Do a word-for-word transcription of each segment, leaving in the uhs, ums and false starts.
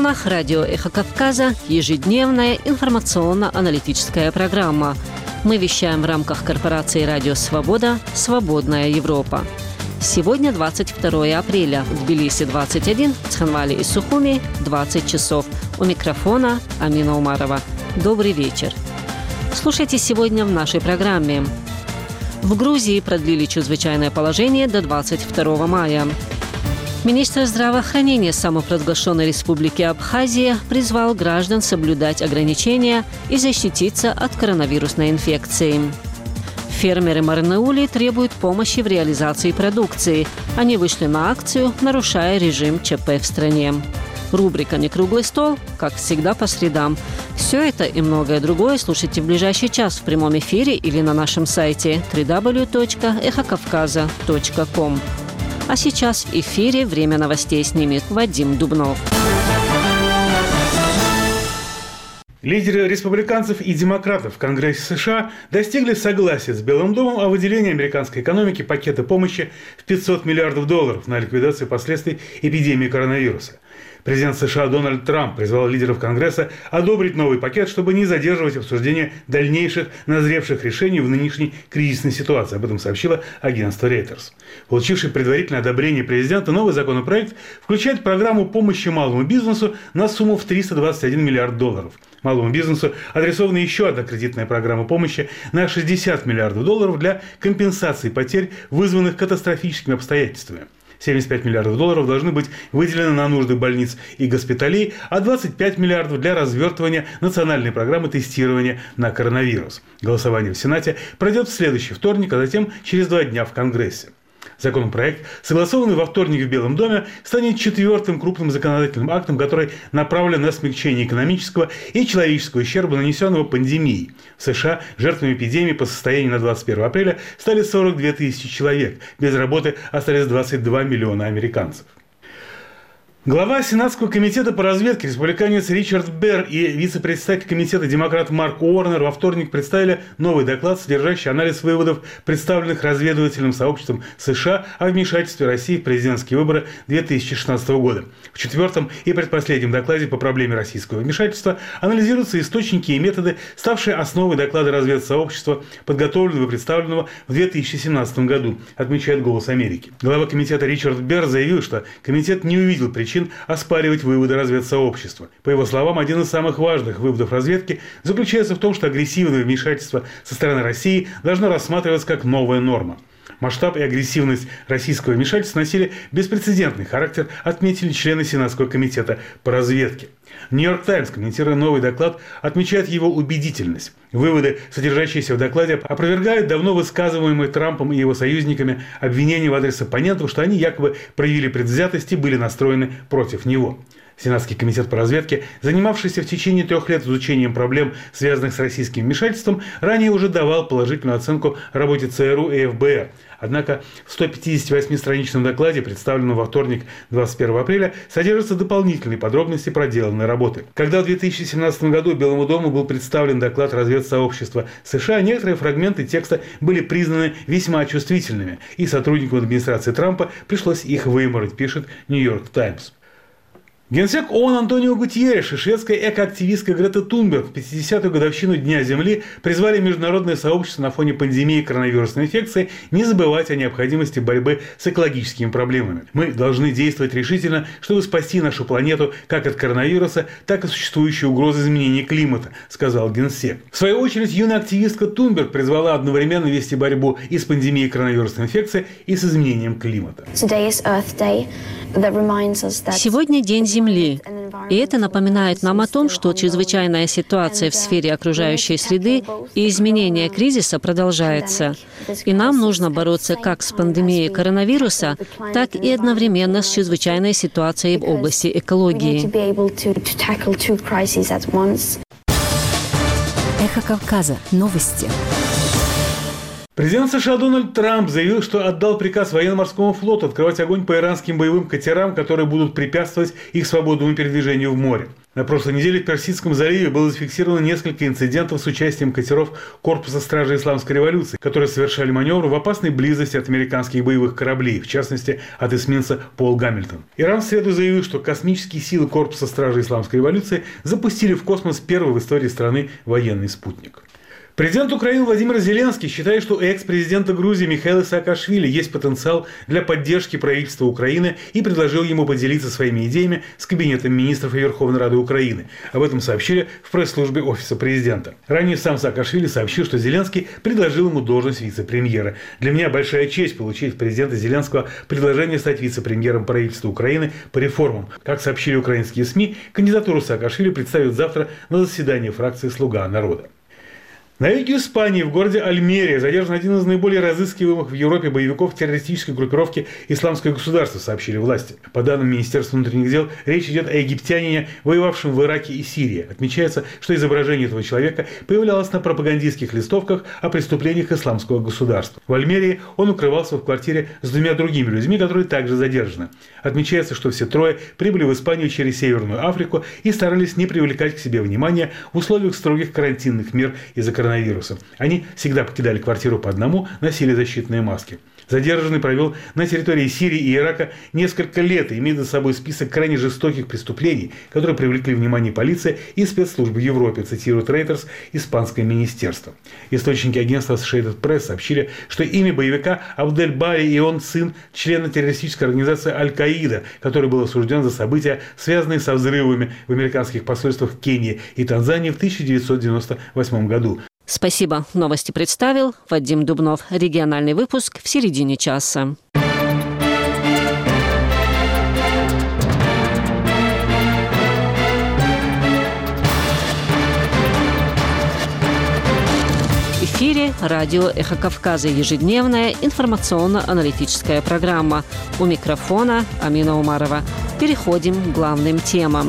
волнах радио «Эхо Кавказа» ежедневная информационно-аналитическая программа. Мы вещаем в рамках корпорации «Радио Свобода. Свободная Европа». Сегодня двадцать второе апреля. В Тбилиси двадцать один, в Цхинвале и Сухуми двадцать часов. У микрофона Амина Умарова. Добрый вечер. Слушайте сегодня в нашей программе. В Грузии продлили чрезвычайное положение до двадцать второго мая. Министр здравоохранения самопровозглашенной республики Абхазия призвал граждан соблюдать ограничения и защититься от коронавирусной инфекции. Фермеры Марнаули требуют помощи в реализации продукции. Они вышли на акцию, нарушая режим ЧП в стране. Рубрика «Не круглый стол», как всегда, по средам. Все это и многое другое слушайте в ближайший час в прямом эфире или на нашем сайте дабл ю дабл ю дабл ю точка эхо кавказа точка ком. А сейчас в эфире время новостей снимет Вадим Дубнов. Лидеры республиканцев и демократов в Конгрессе США достигли согласия с Белым домом о выделении американской экономике пакета помощи в пятьсот миллиардов долларов на ликвидацию последствий эпидемии коронавируса. Президент США Дональд Трамп призвал лидеров Конгресса одобрить новый пакет, чтобы не задерживать обсуждение дальнейших назревших решений в нынешней кризисной ситуации. Об этом сообщило агентство Reuters. Получивший предварительное одобрение президента, новый законопроект включает программу помощи малому бизнесу на сумму в триста двадцать один миллиард долларов. Малому бизнесу адресована еще одна кредитная программа помощи на шестьдесят миллиардов долларов для компенсации потерь, вызванных катастрофическими обстоятельствами. семьдесят пять миллиардов долларов должны быть выделены на нужды больниц и госпиталей, а двадцать пять миллиардов для развертывания национальной программы тестирования на коронавирус. Голосование в Сенате пройдет в следующий вторник, а затем через два дня в Конгрессе. Законопроект, согласованный во вторник в Белом доме, станет четвертым крупным законодательным актом, который направлен на смягчение экономического и человеческого ущерба, нанесенного пандемией. В США жертвами эпидемии по состоянию на двадцать первое апреля стали сорок две тысячи человек. Без работы остались двадцать два миллиона американцев. Глава Сенатского комитета по разведке республиканец Ричард Берр и вице-председатель комитета демократ Марк Уорнер во вторник представили новый доклад, содержащий анализ выводов, представленных разведывательным сообществом США о вмешательстве России в президентские выборы две тысячи шестнадцатого года. В четвертом и предпоследнем докладе по проблеме российского вмешательства анализируются источники и методы, ставшие основой доклада разведсообщества, подготовленного и представленного в две тысячи семнадцатом году, отмечает «Голос Америки». Глава комитета Ричард Берр заявил, что комитет не увидел причин оспаривать выводы разведсообщества. По его словам, один из самых важных выводов разведки заключается в том, что агрессивное вмешательство со стороны России должно рассматриваться как новая норма. Масштаб и агрессивность российского вмешательства носили беспрецедентный характер, отметили члены Сенатского комитета по разведке. «Нью-Йорк Таймс», комментируя новый доклад, отмечает его убедительность. Выводы, содержащиеся в докладе, опровергают давно высказываемые Трампом и его союзниками обвинения в адрес оппонентов, что они якобы проявили предвзятость и были настроены против него. Сенатский комитет по разведке, занимавшийся в течение трех лет изучением проблем, связанных с российским вмешательством, ранее уже давал положительную оценку работе ЦРУ и эф бэ эр. Однако в сто пятидесятивосьмистраничном докладе, представленном во вторник, двадцать первого апреля, содержатся дополнительные подробности проделанной работы. Когда в две тысячи семнадцатом году Белому дому был представлен доклад разведсообщества США, некоторые фрагменты текста были признаны весьма чувствительными, и сотрудникам администрации Трампа пришлось их вымороть, пишет «Нью-Йорк Таймс». Генсек ООН Антонио Гутьерреш и шведская экоактивистка Грета Тунберг в пятидесятую годовщину Дня Земли призвали международное сообщество на фоне пандемии коронавирусной инфекции не забывать о необходимости борьбы с экологическими проблемами. Мы должны действовать решительно, чтобы спасти нашу планету как от коронавируса, так и существующей угрозы изменения климата, сказал Генсек. В свою очередь, юная активистка Тунберг призвала одновременно вести борьбу и с пандемией коронавирусной инфекции, и с изменением климата. Сегодня день Земли. И это напоминает нам о том, что чрезвычайная ситуация в сфере окружающей среды и изменение кризиса продолжается. И нам нужно бороться как с пандемией коронавируса, так и одновременно с чрезвычайной ситуацией в области экологии. Эхо Кавказа. Новости. Президент США Дональд Трамп заявил, что отдал приказ военно-морскому флоту открывать огонь по иранским боевым катерам, которые будут препятствовать их свободному передвижению в море. На прошлой неделе в Персидском заливе было зафиксировано несколько инцидентов с участием катеров Корпуса стражей Исламской революции, которые совершали маневры в опасной близости от американских боевых кораблей, в частности, от эсминца Пол Гамильтон. Иран в среду заявил, что космические силы Корпуса стражей Исламской революции запустили в космос первый в истории страны военный спутник. Президент Украины Владимир Зеленский считает, что у экс-президента Грузии Михаила Саакашвили есть потенциал для поддержки правительства Украины и предложил ему поделиться своими идеями с Кабинетом министров и Верховной Рады Украины. Об этом сообщили в пресс-службе Офиса президента. Ранее сам Саакашвили сообщил, что Зеленский предложил ему должность вице-премьера. «Для меня большая честь получить от президента Зеленского предложение стать вице-премьером правительства Украины по реформам». Как сообщили украинские СМИ, кандидатуру Саакашвили представят завтра на заседании фракции «Слуга народа». На юге Испании, в городе Альмерия, задержан один из наиболее разыскиваемых в Европе боевиков террористической группировки «Исламское государство», сообщили власти. По данным Министерства внутренних дел, речь идет о египтянине, воевавшем в Ираке и Сирии. Отмечается, что изображение этого человека появлялось на пропагандистских листовках о преступлениях Исламского государства. В Альмерии он укрывался в квартире с двумя другими людьми, которые также задержаны. Отмечается, что все трое прибыли в Испанию через Северную Африку и старались не привлекать к себе внимания в условиях строгих карантинных мер из-за коронавируса. коронавируса. Они всегда покидали квартиру по одному, носили защитные маски. Задержанный провел на территории Сирии и Ирака несколько лет и имеет за собой список крайне жестоких преступлений, которые привлекли внимание полиции и спецслужбы в Европе, цитирует Reuters, испанское министерство. Источники агентства Associated Press сообщили, что имя боевика Абдель-Бари, и он сын члена террористической организации Аль-Каида, который был осужден за события, связанные со взрывами в американских посольствах в Кении и Танзании в тысяча девятьсот девяносто восьмом году. Спасибо. Новости представил Вадим Дубнов. Региональный выпуск в середине часа. В эфире радио «Эхо Кавказа», ежедневная информационно-аналитическая программа. У микрофона Амина Умарова. Переходим к главным темам.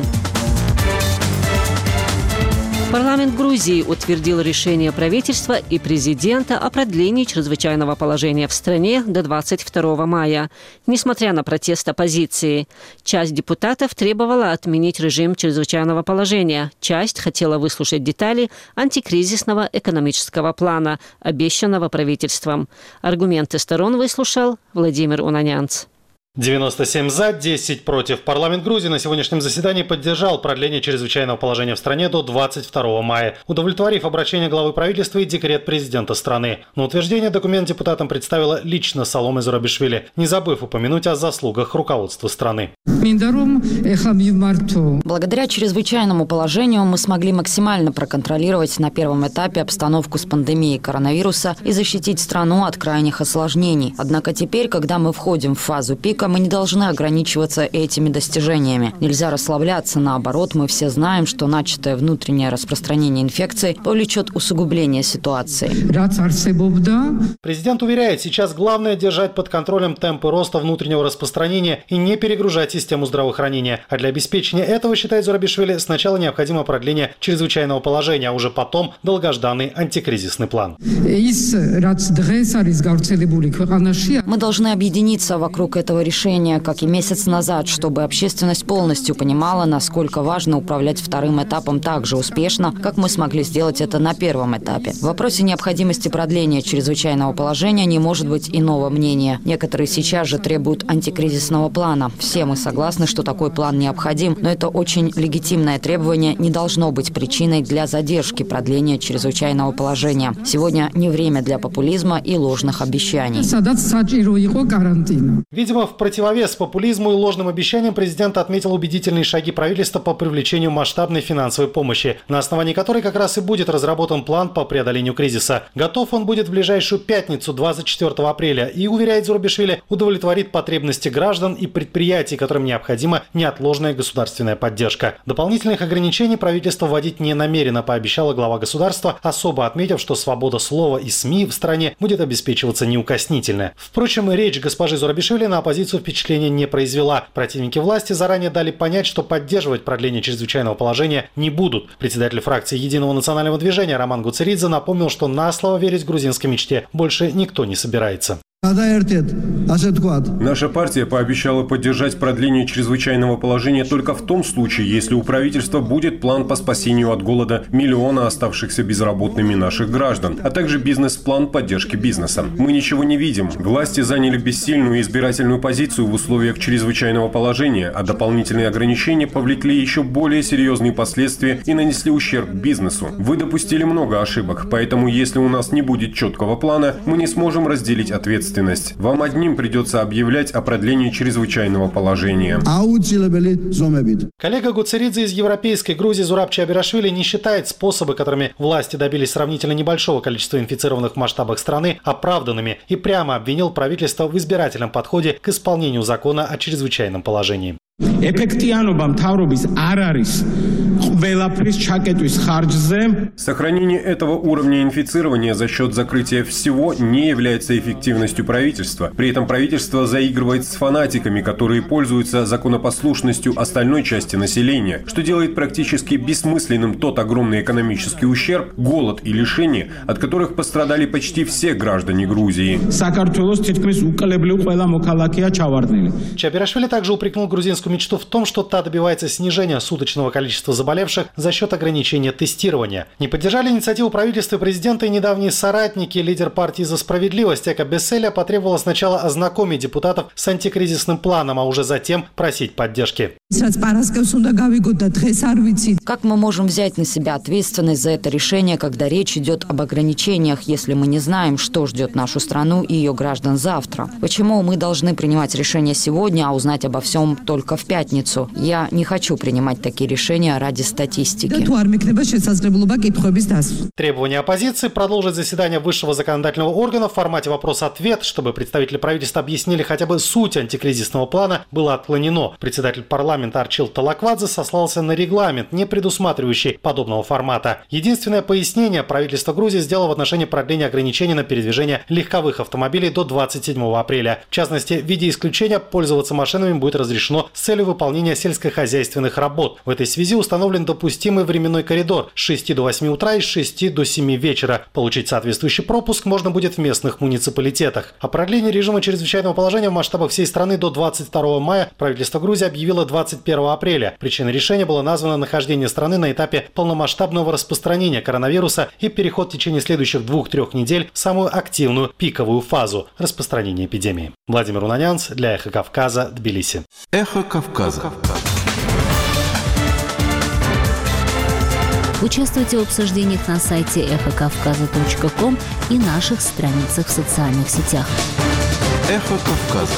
Парламент Грузии утвердил решение правительства и президента о продлении чрезвычайного положения в стране до двадцать второго мая, несмотря на протест оппозиции. Часть депутатов требовала отменить режим чрезвычайного положения, часть хотела выслушать детали антикризисного экономического плана, обещанного правительством. Аргументы сторон выслушал Владимир Унанянц. девяносто семь за, десять против. Парламент Грузии на сегодняшнем заседании поддержал продление чрезвычайного положения в стране до двадцать второго мая, удовлетворив обращение главы правительства и декрет президента страны. На утверждение документ депутатам представила лично Саломе Зурабишвили, не забыв упомянуть о заслугах руководства страны. Благодаря чрезвычайному положению мы смогли максимально проконтролировать на первом этапе обстановку с пандемией коронавируса и защитить страну от крайних осложнений. Однако теперь, когда мы входим в фазу пика, мы не должны ограничиваться этими достижениями. Нельзя расслабляться, наоборот, мы все знаем, что начатое внутреннее распространение инфекции повлечет усугубление ситуации. Президент уверяет, сейчас главное держать под контролем темпы роста внутреннего распространения и не перегружать систему здравоохранения. А для обеспечения этого, считает Зурабишвили, сначала необходимо продление чрезвычайного положения, а уже потом долгожданный антикризисный план. Мы должны объединиться вокруг этого решения, как и месяц назад, чтобы общественность полностью понимала, насколько важно управлять вторым этапом так же успешно, как мы смогли сделать это на первом этапе. В вопросе необходимости продления чрезвычайного положения не может быть иного мнения. Некоторые сейчас же требуют антикризисного плана. Все мы согласны, что такой план необходим, но это очень легитимное требование не должно быть причиной для задержки продления чрезвычайного положения. Сегодня не время для популизма и ложных обещаний. Видимо, в противовес популизму и ложным обещаниям президент отметил убедительные шаги правительства по привлечению масштабной финансовой помощи, на основании которой как раз и будет разработан план по преодолению кризиса. Готов он будет в ближайшую пятницу, двадцать четвёртого апреля, и, уверяет Зурабишвили, удовлетворит потребности граждан и предприятий, которым необходима неотложная государственная поддержка. Дополнительных ограничений правительство вводить не намерено, пообещала глава государства, особо отметив, что свобода слова и СМИ в стране будет обеспечиваться неукоснительно. Впрочем, речь госпожи Зурабишвили на оппозицию впечатления не произвела. Противники власти заранее дали понять, что поддерживать продление чрезвычайного положения не будут. Председатель фракции Единого национального движения Роман Гуцеридзе напомнил, что на слово верить грузинской мечте больше никто не собирается. Наша партия пообещала поддержать продление чрезвычайного положения только в том случае, если у правительства будет план по спасению от голода миллиона оставшихся безработными наших граждан, а также бизнес-план поддержки бизнеса. Мы ничего не видим. Власти заняли бессильную избирательную позицию в условиях чрезвычайного положения, а дополнительные ограничения повлекли еще более серьезные последствия и нанесли ущерб бизнесу. Вы допустили много ошибок, поэтому если у нас не будет четкого плана, мы не сможем разделить ответственность. Вам одним придется объявлять о продлении чрезвычайного положения. Коллега Гуцеридзе из Европейской Грузии Зураб Чиабирашвили не считает способы, которыми власти добились сравнительно небольшого количества инфицированных в масштабах страны, оправданными и прямо обвинил правительство в избирательном подходе к исполнению закона о чрезвычайном положении. Сохранение этого уровня инфицирования за счет закрытия всего не является эффективностью правительства. При этом правительство заигрывает с фанатиками, которые пользуются законопослушностью остальной части населения, что делает практически бессмысленным тот огромный экономический ущерб, голод и лишения, от которых пострадали почти все граждане Грузии. Чиабирашвили также упрекнул грузинскую мечту в том, что та добивается снижения суточного количества заболевших за счет ограничения тестирования. Не поддержали инициативу правительства и президента и недавние соратники. Лидер партии «За справедливость» Эко Беселя потребовала сначала ознакомить депутатов с антикризисным планом, а уже затем просить поддержки. Как мы можем взять на себя ответственность за это решение, когда речь идет об ограничениях, если мы не знаем, что ждет нашу страну и ее граждан завтра? Почему мы должны принимать решение сегодня, а узнать обо всем только в пятницу? Я не хочу принимать такие решения ради статистики. Требование оппозиции продолжить заседание высшего законодательного органа в формате вопрос-ответ, чтобы представители правительства объяснили хотя бы суть антикризисного плана, было отклонено. Председатель парламента Арчил Талаквадзе сослался на регламент, не предусматривающий подобного формата. Единственное пояснение правительство Грузии сделало в отношении продления ограничений на передвижение легковых автомобилей до двадцать седьмого апреля. В частности, в виде исключения пользоваться машинами будет разрешено с целью выполнения сельскохозяйственных работ. В этой связи установлен допустимый временной коридор с шести до восьми утра и с шести до семи вечера. Получить соответствующий пропуск можно будет в местных муниципалитетах. О продлении режима чрезвычайного положения в масштабах всей страны до двадцать второго мая правительство Грузии объявило двадцать первого апреля. Причиной решения было названо нахождение страны на этапе полномасштабного распространения коронавируса и переход в течение следующих двух-трех недель в самую активную пиковую фазу распространения эпидемии. Владимир Унанянц для Эхо Кавказа, Тбилиси. Эхо Кавказа. Участвуйте в обсуждениях на сайте эхо кавказа точка ком и наших страницах в социальных сетях. Эхо Кавказа.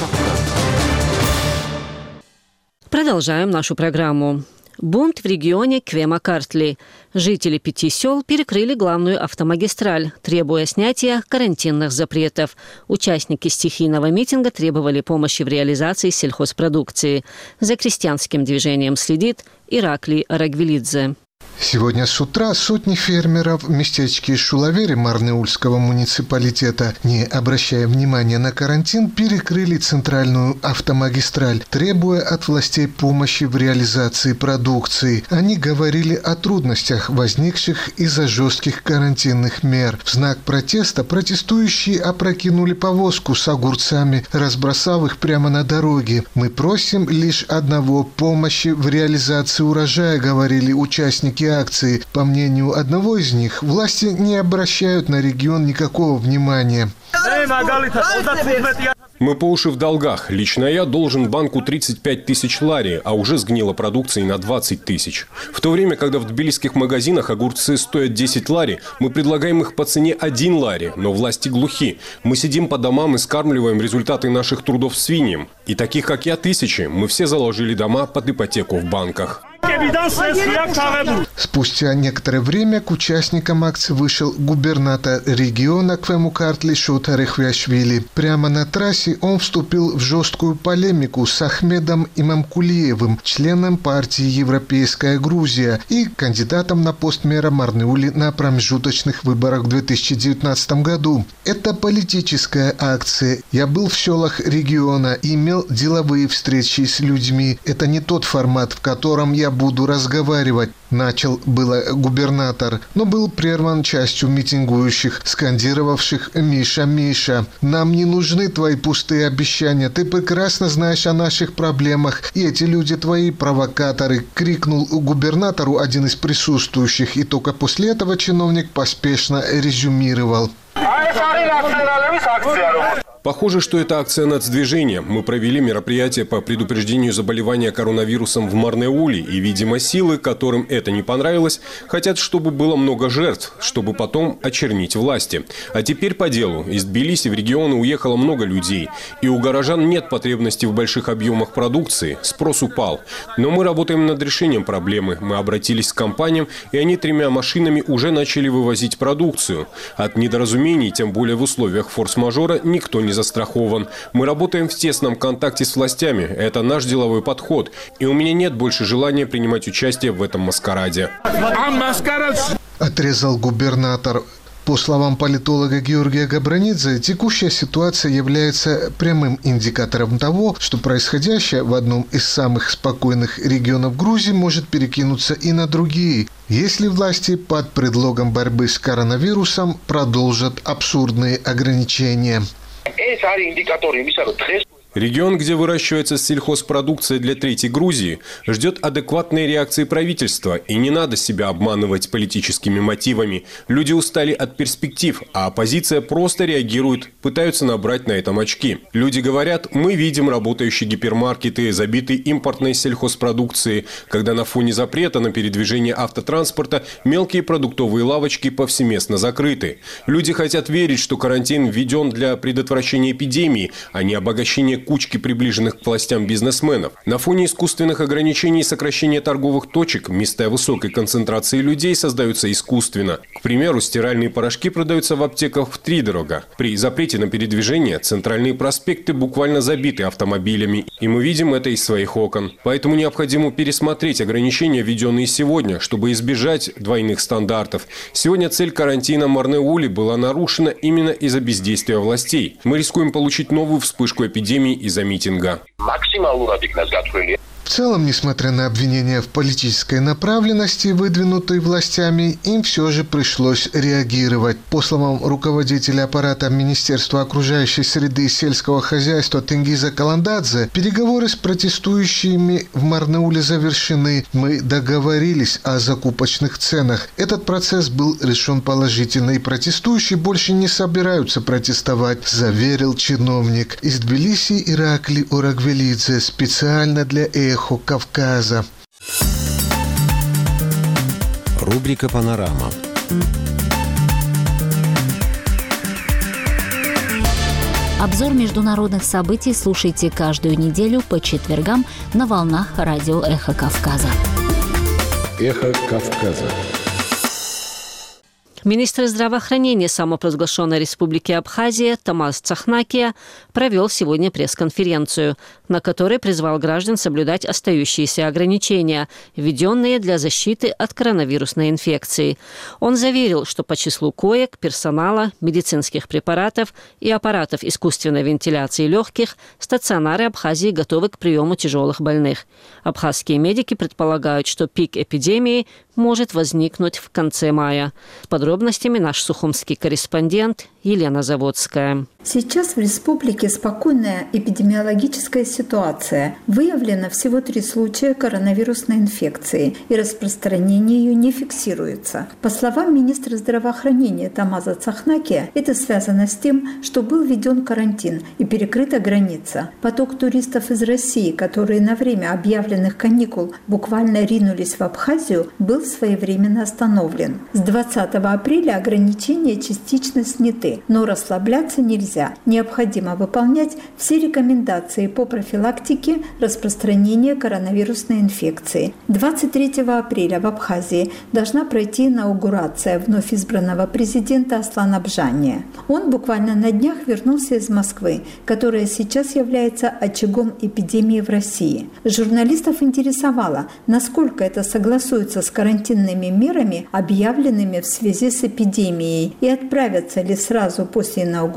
Продолжаем нашу программу. Бунт в регионе Квема-Картли. Жители пяти сел перекрыли главную автомагистраль, требуя снятия карантинных запретов. Участники стихийного митинга требовали помощи в реализации сельхозпродукции. За крестьянским движением следит Ираклий Рагвелидзе. Сегодня с утра сотни фермеров в местечке Шулавери Марнеульского муниципалитета, не обращая внимания на карантин, перекрыли центральную автомагистраль, требуя от властей помощи в реализации продукции. Они говорили о трудностях, возникших из-за жестких карантинных мер. В знак протеста протестующие опрокинули повозку с огурцами, разбросав их прямо на дороге. «Мы просим лишь одного – помощи в реализации урожая», говорили участники акции. По мнению одного из них, власти не обращают на регион никакого внимания. Мы по уши в долгах. Лично я должен банку тридцать пять тысяч лари, а уже сгнила продукции на двадцать тысяч. В то время, когда в тбилисских магазинах огурцы стоят десять лари, мы предлагаем их по цене один лари, но власти глухи. Мы сидим по домам и скармливаем результаты наших трудов свиньям. И таких, как я, тысячи. Мы все заложили дома под ипотеку в банках. Спустя некоторое время к участникам акции вышел губернатор региона Квему-Картли Шота Рехвяшвили. Прямо на трассе он вступил в жесткую полемику с Ахмедом Имамкулиевым, членом партии «Европейская Грузия» и кандидатом на пост мэра Марнеули на промежуточных выборах в две тысячи девятнадцатом году. Это политическая акция. Я был в селах региона и имел деловые встречи с людьми. Это не тот формат, в котором я буду разговаривать», – начал было губернатор, но был прерван частью митингующих, скандировавших «Миша, Миша, нам не нужны твои пустые обещания, ты прекрасно знаешь о наших проблемах, и эти люди твои провокаторы», – крикнул губернатору один из присутствующих, и только после этого чиновник поспешно резюмировал. Похоже, что это акция нацдвижения. Мы провели мероприятие по предупреждению заболевания коронавирусом в Марнеуле, и, видимо, силы, которым это не понравилось, хотят, чтобы было много жертв, чтобы потом очернить власти. А теперь по делу. Из Тбилиси в регионы уехало много людей, и у горожан нет потребности в больших объемах продукции. Спрос упал. Но мы работаем над решением проблемы. Мы обратились к компаниям, и они тремя машинами уже начали вывозить продукцию. От недоразумений, тем более в условиях форс-мажора, никто не застрахован. Мы работаем в тесном контакте с властями. Это наш деловой подход. И у меня нет больше желания принимать участие в этом маскараде. Отрезал губернатор. По словам политолога Георгия Габранидзе, текущая ситуация является прямым индикатором того, что происходящее в одном из самых спокойных регионов Грузии может перекинуться и на другие, если власти под предлогом борьбы с коронавирусом продолжат абсурдные ограничения. Регион, где выращивается сельхозпродукция для Третьей Грузии, ждет адекватной реакции правительства. И не надо себя обманывать политическими мотивами. Люди устали от перспектив, а оппозиция просто реагирует, пытаются набрать на этом очки. Люди говорят, мы видим работающие гипермаркеты, забитые импортной сельхозпродукцией, когда на фоне запрета на передвижение автотранспорта мелкие продуктовые лавочки повсеместно закрыты. Люди хотят верить, что карантин введен для предотвращения эпидемии, а не обогащения кучки приближенных к властям бизнесменов. На фоне искусственных ограничений и сокращения торговых точек места высокой концентрации людей создаются искусственно. К примеру, стиральные порошки продаются в аптеках втридорога. При запрете на передвижение центральные проспекты буквально забиты автомобилями, и мы видим это из своих окон. Поэтому необходимо пересмотреть ограничения, введенные сегодня, чтобы избежать двойных стандартов. Сегодня цель карантина Марнеули была нарушена именно из-за бездействия властей. Мы рискуем получить новую вспышку эпидемии из-за митинга. В целом, несмотря на обвинения в политической направленности, выдвинутые властями, им все же пришлось реагировать. По словам руководителя аппарата Министерства окружающей среды и сельского хозяйства Тенгиза Каландадзе, переговоры с протестующими в Марнеуле завершены. Мы договорились о закупочных ценах. Этот процесс был решен положительно, и протестующие больше не собираются протестовать, заверил чиновник. Из Тбилиси Иракли Орагвелидзе специально для «Эхо Кавказа». Рубрика «Панорама». Обзор международных событий слушайте каждую неделю по четвергам на волнах радио «Эхо Кавказа». «Эхо Кавказа». Министр здравоохранения самопровозглашенной Республики Абхазия Тамаз Цахнакия провел сегодня пресс-конференцию, на которой призвал граждан соблюдать остающиеся ограничения, введенные для защиты от коронавирусной инфекции. Он заверил, что по числу коек, персонала, медицинских препаратов и аппаратов искусственной вентиляции легких стационары Абхазии готовы к приему тяжелых больных. Абхазские медики предполагают, что пик эпидемии может возникнуть в конце мая. С подробностями наш сухумский корреспондент Елена Заводская. Сейчас в республике спокойная эпидемиологическая ситуация. Выявлено всего три случая коронавирусной инфекции, и распространение ее не фиксируется. По словам министра здравоохранения Тамаза Цахнакия, это связано с тем, что был введен карантин и перекрыта граница. Поток туристов из России, которые на время объявленных каникул буквально ринулись в Абхазию, был своевременно остановлен. С двадцатого апреля ограничения частично сняты, но расслабляться нельзя. Необходимо выполнять все рекомендации по профилактике распространения коронавирусной инфекции. двадцать третьего апреля в Абхазии должна пройти инаугурация вновь избранного президента Аслана Абжания. Он буквально на днях вернулся из Москвы, которая сейчас является очагом эпидемии в России. Журналистов интересовало, насколько это согласуется с карантинными мерами, объявленными в связи с эпидемией, и отправятся ли сразу после инаугурации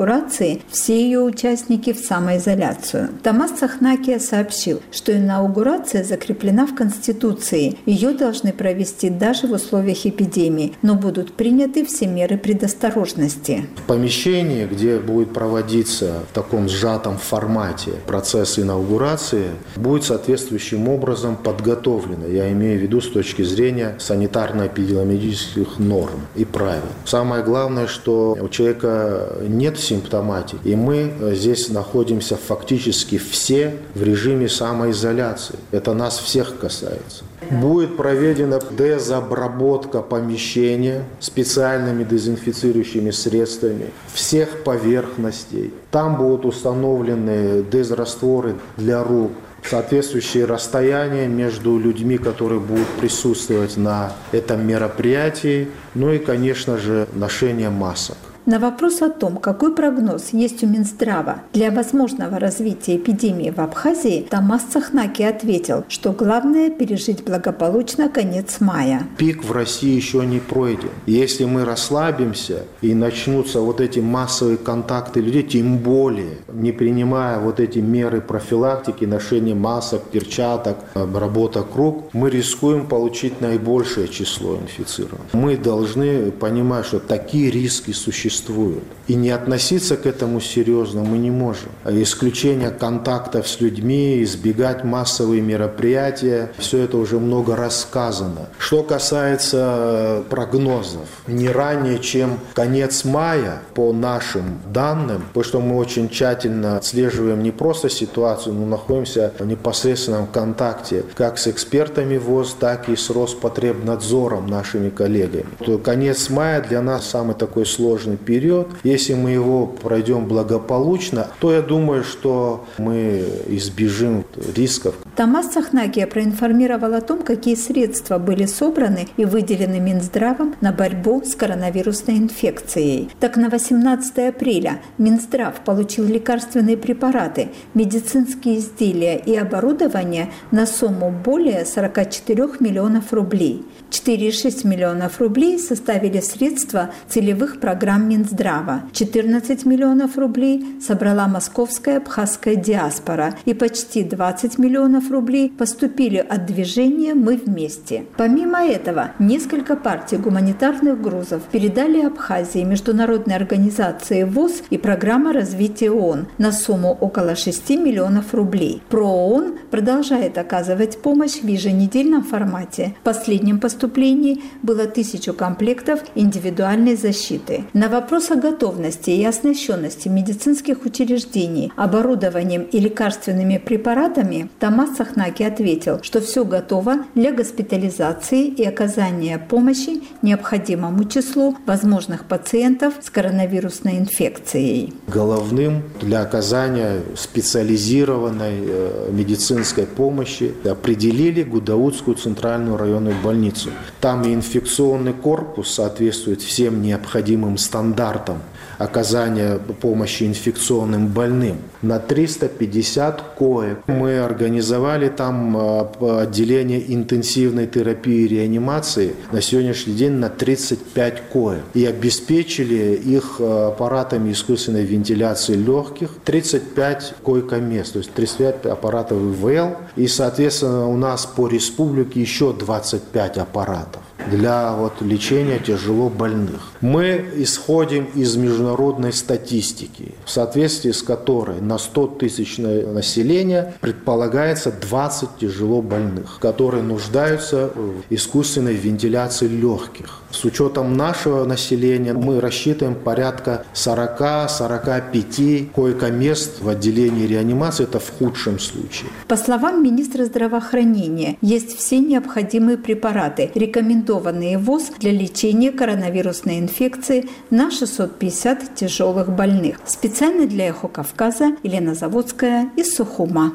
инаугурации все ее участники в самоизоляцию. Томас Цахнакия сообщил, что инаугурация закреплена в Конституции. Ее должны провести даже в условиях эпидемии, но будут приняты все меры предосторожности. В помещении, где будет проводиться в таком сжатом формате процесс инаугурации, будет соответствующим образом подготовлено. Я имею в виду с точки зрения санитарно-эпидемиологических норм и правил. Самое главное, что у человека нет симптоматики, и мы здесь находимся фактически все в режиме самоизоляции. Это нас всех касается. Будет проведена дезобработка помещения специальными дезинфицирующими средствами всех поверхностей. Там будут установлены дезрастворы для рук, соответствующие расстояния между людьми, которые будут присутствовать на этом мероприятии, ну и, конечно же, ношение масок. На вопрос о том, какой прогноз есть у Минздрава для возможного развития эпидемии в Абхазии, Томас Цахнакия ответил, что главное – пережить благополучно конец мая. Пик в России еще не пройден. Если мы расслабимся и начнутся вот эти массовые контакты людей, тем более не принимая вот эти меры профилактики, ношения масок, перчаток, обработок рук, мы рискуем получить наибольшее число инфицированных. Мы должны понимать, что такие риски существуют. И не относиться к этому серьезно мы не можем. Исключение контактов с людьми, избегать массовые мероприятия, все это уже много раз сказано. Что касается прогнозов, не ранее, чем конец мая, по нашим данным, потому что мы очень тщательно отслеживаем не просто ситуацию, но находимся в непосредственном контакте как с экспертами ВОЗ, так и с Роспотребнадзором, нашими коллегами. То конец мая для нас самый такой сложный период. Если мы его пройдем благополучно, то я думаю, что мы избежим рисков. Томас Цахнакия проинформировал о том, какие средства были собраны и выделены Минздравом на борьбу с коронавирусной инфекцией. Так, на восемнадцатое апреля Минздрав получил лекарственные препараты, медицинские изделия и оборудование на сумму более сорок четыре миллионов рублей. четыре целых шесть десятых миллионов рублей составили средства целевых программ Минздрава. четырнадцать миллионов рублей собрала московская абхазская диаспора, и почти двадцать миллионов рублей поступили от движения «Мы вместе». Помимо этого, несколько партий гуманитарных грузов передали Абхазии международной организации ВОЗ и программа развития ООН на сумму около шести миллионов рублей. ПРООН продолжает оказывать помощь в еженедельном формате. В последнем поступлении было тысячу комплектов индивидуальной защиты. На вопрос о готовности и оснащенности медицинских учреждений оборудованием и лекарственными препаратами Томас Цахнакия ответил, что все готово для госпитализации и оказания помощи необходимому числу возможных пациентов с коронавирусной инфекцией. Головным для оказания специализированной медицинской помощи определили Гудаутскую центральную районную больницу. Там и инфекционный корпус соответствует всем необходимым стандартам оказания помощи инфекционным больным. На триста пятьдесят коек мы организовали там отделение интенсивной терапии и реанимации на сегодняшний день на тридцать пять коек. И обеспечили их аппаратами искусственной вентиляции легких тридцать пять койко-мест, то есть тридцать пять аппаратов ИВЛ. И, соответственно, у нас по республике еще двадцать пять аппаратов для вот, лечения тяжело больных. Мы исходим из международной статистики, в соответствии с которой на сто тысяч населения предполагается двадцать тяжело больных, которые нуждаются в искусственной вентиляции легких. С учетом нашего населения мы рассчитываем порядка сорок-сорок пять койко-мест в отделении реанимации, это в худшем случае. По словам министра здравоохранения, есть все необходимые препараты, рекомендованные ВОЗ для лечения коронавирусной инфекции на шестьсот пятьдесят тяжелых больных. Специально для «Эхо Кавказа» Елена Заводская из Сухума.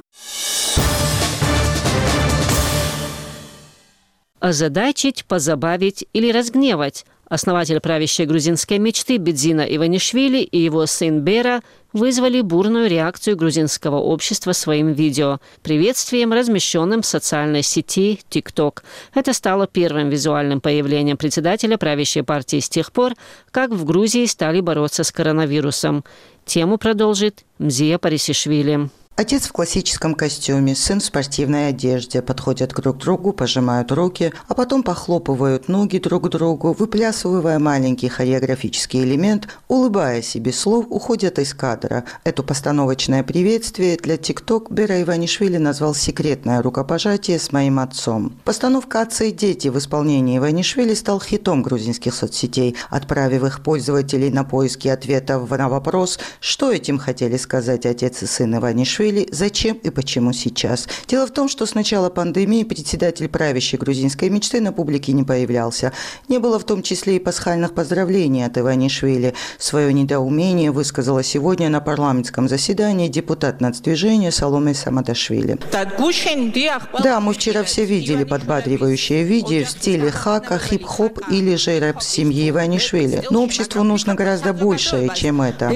Озадачить, позабавить или разгневать. Основатель правящей грузинской мечты Бидзина Иванишвили и его сын Бера вызвали бурную реакцию грузинского общества своим видео, приветствием, размещенным в социальной сети TikTok. Это стало первым визуальным появлением председателя правящей партии с тех пор, как в Грузии стали бороться с коронавирусом. Тему продолжит Мзия Парисишвили. Отец в классическом костюме, сын в спортивной одежде подходят друг к другу, пожимают руки, а потом похлопывают ноги друг другу, выплясывая маленький хореографический элемент, улыбаясь и без слов уходят из кадра. Это постановочное приветствие для TikTok Бера Иванишвили назвал «секретное рукопожатие с моим отцом». Постановка «Отцы и дети» в исполнении Иванишвили стал хитом грузинских соцсетей, отправив их пользователей на поиски ответов на вопрос, что этим хотели сказать отец и сын Иванишвили, зачем и почему сейчас. Дело в том, что с начала пандемии председатель правящей грузинской мечты на публике не появлялся. Не было в том числе и пасхальных поздравлений от Иванишвили. Свое недоумение высказала сегодня на парламентском заседании депутат нацдвижения Саломе Самадашвили. Да, мы вчера все видели подбадривающее видео в стиле хака, хип-хоп или же рэп семьи Иванишвили. Но обществу нужно гораздо большее, чем это.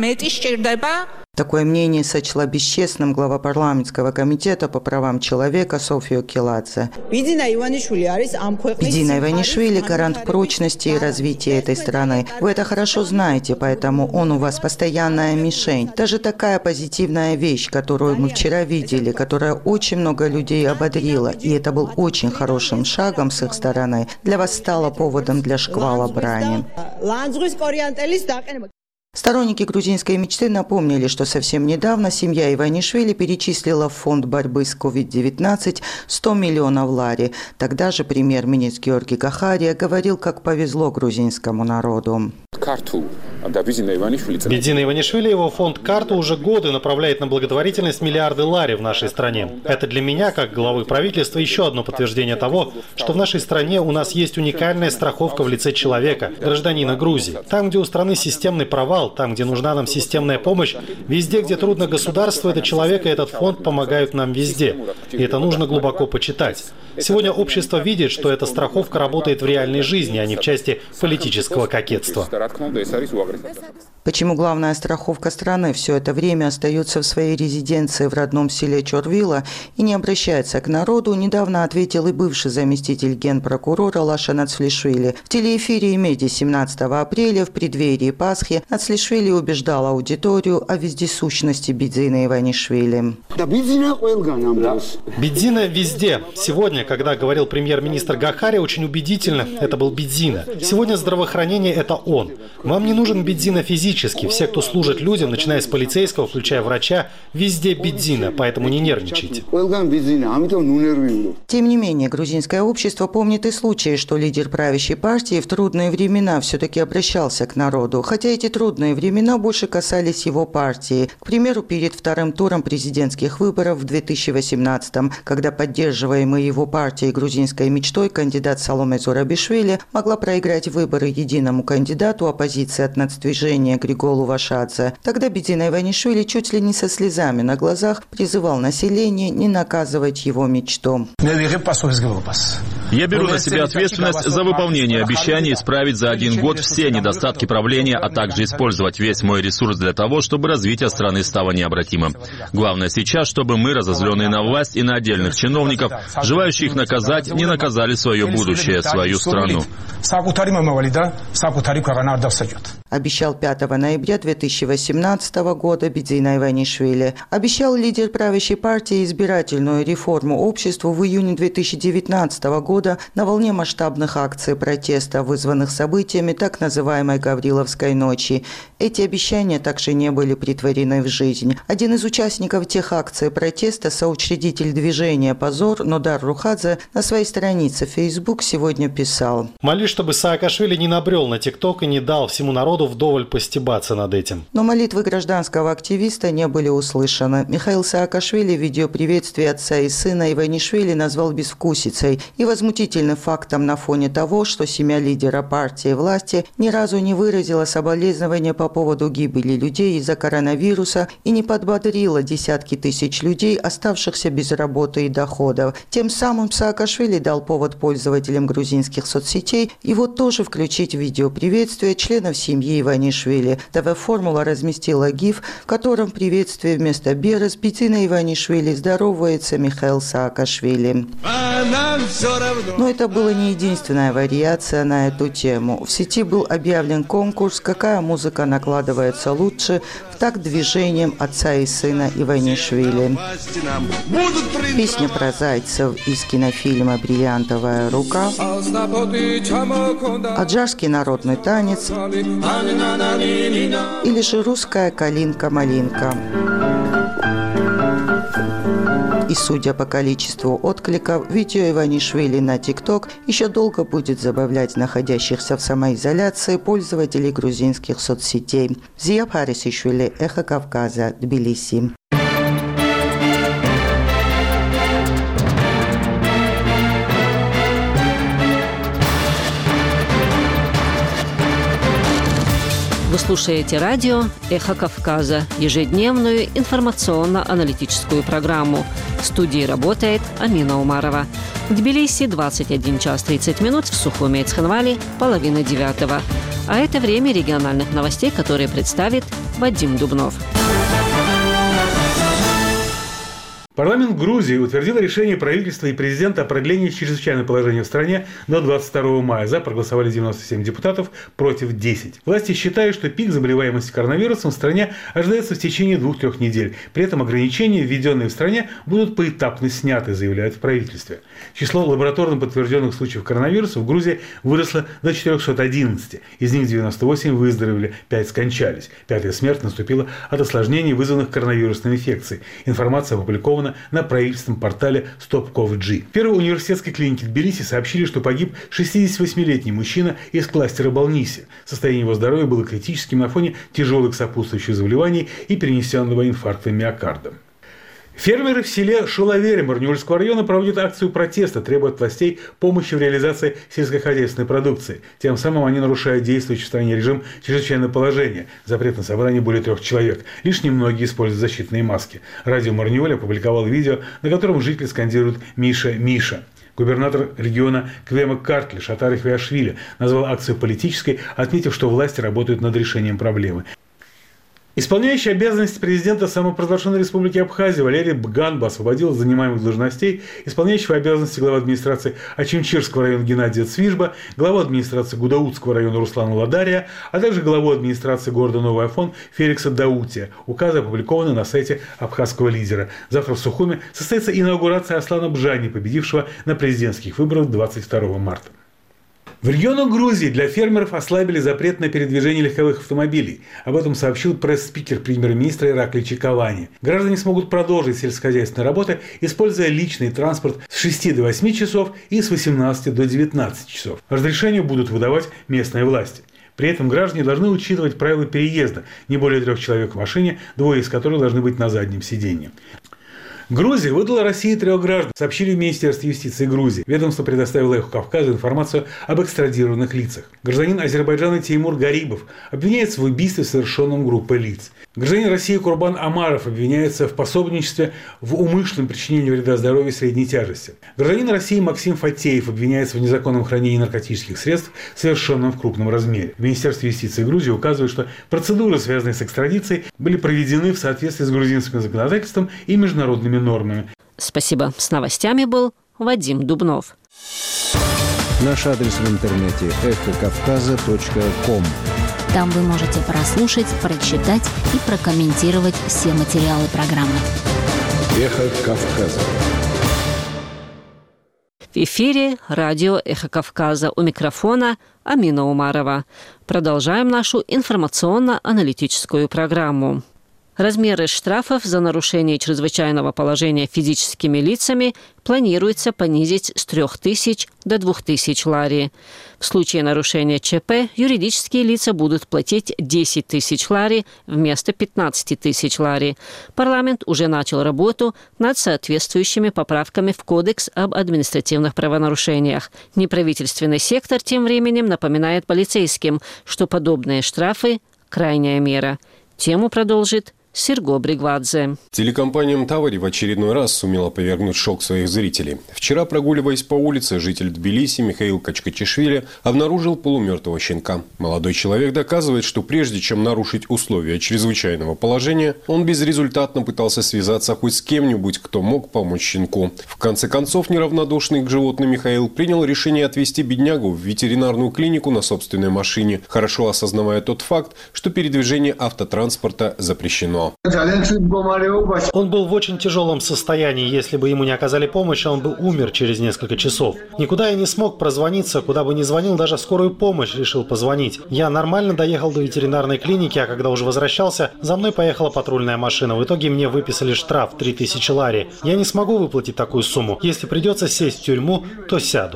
Такое мнение сочла бесчестным глава парламентского комитета по правам человека София Келадзе. Бидзина Иванишвили – гарант прочности и развития этой страны. Вы это хорошо знаете, поэтому он у вас постоянная мишень. Даже такая позитивная вещь, которую мы вчера видели, которая очень много людей ободрила, и это был очень хорошим шагом с их стороны, для вас стало поводом для шквала брани. Сторонники грузинской мечты напомнили, что совсем недавно семья Иванишвили перечислила в фонд борьбы с ковид девятнадцать сто миллионов лари. Тогда же премьер-министр Георгий Гахария говорил, как повезло грузинскому народу. Бидзина Иванишвили и его фонд «Карту» уже годы направляет на благотворительность миллиарды лари в нашей стране. Это для меня, как главы правительства, еще одно подтверждение того, что в нашей стране у нас есть уникальная страховка в лице человека, гражданина Грузии. Там, где у страны системный провал, там, где нужна нам системная помощь, везде, где трудно государству, это человек и этот фонд помогают нам везде. И это нужно глубоко почитать. Сегодня общество видит, что эта страховка работает в реальной жизни, а не в части политического кокетства. Почему главная страховка страны все это время остается в своей резиденции в родном селе Чорвила и не обращается к народу, недавно ответил и бывший заместитель генпрокурора Лаша Нацфлишвили. В телеэфире «Имеди» семнадцатого апреля в преддверии Пасхи Нацфлишвили убеждал аудиторию о вездесущности Бидзины Иванишвили. Бидзина везде. Сегодня, когда говорил премьер-министр Гахария, очень убедительно, это был Бидзина. Сегодня здравоохранение – это он. Вам не нужен Бидзина физически. Все, кто служит людям, начиная с полицейского, включая врача, везде Бидзина, поэтому не нервничайте. Тем не менее, грузинское общество помнит и случаи, что лидер правящей партии в трудные времена все-таки обращался к народу, хотя эти трудные времена больше касались его партии. К примеру, перед вторым туром президентских выборов в две тысячи восемнадцатом, когда поддерживаемый его партией грузинской мечтой кандидат Саломе Зурабишвили могла проиграть выборы единому кандидату оппозиции от нацдвижения Григолу Вашадзе. Тогда Бидзина Иванишвили чуть ли не со слезами на глазах призывал население не наказывать его мечту. Я беру на себя ответственность за выполнение обещаний исправить за один год все недостатки правления, а также использовать весь мой ресурс для того, чтобы развитие страны стало необратимым. Главное сейчас, чтобы мы, разозленные на власть и на отдельных чиновников, желающих их наказать, не наказали свое будущее, свою страну. Обещал пятого ноября две тысячи восемнадцатого года Бидзина Иванишвили. Обещал лидер правящей партии избирательную реформу обществу в июне две тысячи девятнадцатого года на волне масштабных акций протеста, вызванных событиями так называемой Гавриловской ночи. Эти обещания также не были претворены в жизнь. Один из участников тех акций протеста, соучредитель движения «Позор» Нодар Рухадзе, на своей странице в Facebook сегодня писал: «Молюсь, чтобы Саакашвили не набрел на ТикТок и не дал всему народу народу вдоволь постебаться над этим. Но молитвы гражданского активиста не были услышаны. Михаил Саакашвили в видеоприветствии отца и сына Иванишвили назвал безвкусицей и возмутительным фактом на фоне того, что семья лидера партии власти ни разу не выразила соболезнования по поводу гибели людей из-за коронавируса и не подбодрила десятки тысяч людей, оставшихся без работы и доходов. Тем самым Саакашвили дал повод пользователям грузинских соцсетей его тоже включить в видеоприветствие членов семьи Иванишвили. ТВ-формула разместила гиф, в котором в приветствии вместо Бера с Бетиной Иванишвили здоровается Михаил Саакашвили. Но это была не единственная вариация на эту тему. В сети был объявлен конкурс «Какая музыка накладывается лучше» в такт движением отца и сына Иванишвили. Песня про зайцев из кинофильма «Бриллиантовая рука», аджарский народный танец или же русская «Калинка-малинка». И судя по количеству откликов, видео Иванишвили на ТикТок еще долго будет забавлять находящихся в самоизоляции пользователей грузинских соцсетей. Зия Парисишвили, Эхо Кавказа, Тбилиси. Вы слушаете радио «Эхо Кавказа», ежедневную информационно-аналитическую программу. В студии работает Амина Умарова. В Тбилиси двадцать один час тридцать минут, в Сухуме и Цхинвале половина девятого. А это время региональных новостей, которые представит Вадим Дубнов. Парламент Грузии утвердил решение правительства и президента о продлении чрезвычайного положения в стране до двадцать второго мая. За проголосовали девяносто семь депутатов, против десять. Власти считают, что пик заболеваемости коронавирусом в стране ожидается в течение двух-трех недель. При этом ограничения, введенные в стране, будут поэтапно сняты, заявляют в правительстве. Число лабораторно подтвержденных случаев коронавируса в Грузии выросло до четырехсот одиннадцати. Из них девяносто восемь выздоровели, пять скончались. Пятая смерть наступила от осложнений, вызванных коронавирусной инфекцией. Информация опубликована на правительственном портале StopCovid. В первой университетской клинике Тбилиси сообщили, что погиб шестидесятивосьмилетний мужчина из кластера Балниси. Состояние его здоровья было критическим на фоне тяжелых сопутствующих заболеваний и перенесенного инфаркта миокарда. Фермеры в селе Шулавере Марниульского района проводят акцию протеста, требуя от властей помощи в реализации сельскохозяйственной продукции. Тем самым они нарушают действующий в стране режим чрезвычайного положения. Запрет на собрание более трех человек. Лишь немногие используют защитные маски. Радио Марниуль опубликовало видео, на котором жители скандируют «Миша, Миша». Губернатор региона Квема Картли Шатар Ихвиашвили назвал акцию политической, отметив, что власти работают над решением проблемы. Исполняющий обязанности президента самопровозглашенной республики Абхазия Валерий Бганба освободил от занимаемых должностей исполняющего обязанности главы администрации Ачимчирского района Геннадия Цвижба, главу администрации Гудаутского района Руслана Ладария, а также главу администрации города Новый Афон Феликса Даутия. Указы опубликованы на сайте абхазского лидера. Завтра в Сухуме состоится инаугурация Аслана Бжани, победившего на президентских выборах двадцать второго марта. В регионах Грузии для фермеров ослабили запрет на передвижение легковых автомобилей. Об этом сообщил пресс-спикер премьер-министра Иракли Чикавани. Граждане смогут продолжить сельскохозяйственные работы, используя личный транспорт с шести до восьми часов и с восемнадцати до девятнадцати часов. Разрешения будут выдавать местные власти. При этом граждане должны учитывать правила переезда. Не более трех человек в машине, двое из которых должны быть на заднем сиденье. Грузия выдала России трех граждан, сообщили в Министерстве юстиции Грузии. Ведомство предоставило Эхо Кавказа информацию об экстрадированных лицах. Гражданин Азербайджана Теймур Гарибов обвиняется в убийстве, совершенном группой лиц. Гражданин России Курбан Амаров обвиняется в пособничестве в умышленном причинении вреда здоровью средней тяжести. Гражданин России Максим Фатеев обвиняется в незаконном хранении наркотических средств, совершенном в крупном размере. В Министерстве юстиции Грузии указывают, что процедуры, связанные с экстрадицией, были проведены в соответствии с грузинским законодательством и международными нормами. Спасибо. С новостями был Вадим Дубнов. Наш адрес в интернете эхо кавказа точка ком. Там вы можете прослушать, прочитать и прокомментировать все материалы программы. Эхо Кавказа. В эфире радио «Эхо Кавказа». У микрофона Амина Умарова. Продолжаем нашу информационно-аналитическую программу. Размеры штрафов за нарушение чрезвычайного положения физическими лицами планируется понизить с трёх тысяч до двух тысяч лари. В случае нарушения ЧП юридические лица будут платить десять тысяч лари вместо пятнадцати тысяч лари. Парламент уже начал работу над соответствующими поправками в Кодекс об административных правонарушениях. Неправительственный сектор тем временем напоминает полицейским, что подобные штрафы – крайняя мера. Тему продолжит Серго Бригвадзе. Телекомпания МТАВАРИ в очередной раз сумела повергнуть в шок своих зрителей. Вчера, прогуливаясь по улице, житель Тбилиси Михаил Качкачишвили обнаружил полумертвого щенка. Молодой человек доказывает, что прежде чем нарушить условия чрезвычайного положения, он безрезультатно пытался связаться хоть с кем-нибудь, кто мог помочь щенку. В конце концов, неравнодушный к животным Михаил принял решение отвезти беднягу в ветеринарную клинику на собственной машине, хорошо осознавая тот факт, что передвижение автотранспорта запрещено. Он был в очень тяжелом состоянии. Если бы ему не оказали помощь, он бы умер через несколько часов. Никуда я не смог прозвониться, куда бы ни звонил, даже в скорую помощь решил позвонить. Я нормально доехал до ветеринарной клиники, а когда уже возвращался, за мной поехала патрульная машина. В итоге мне выписали штраф три тысячи лари. Я не смогу выплатить такую сумму. Если придется сесть в тюрьму, то сяду.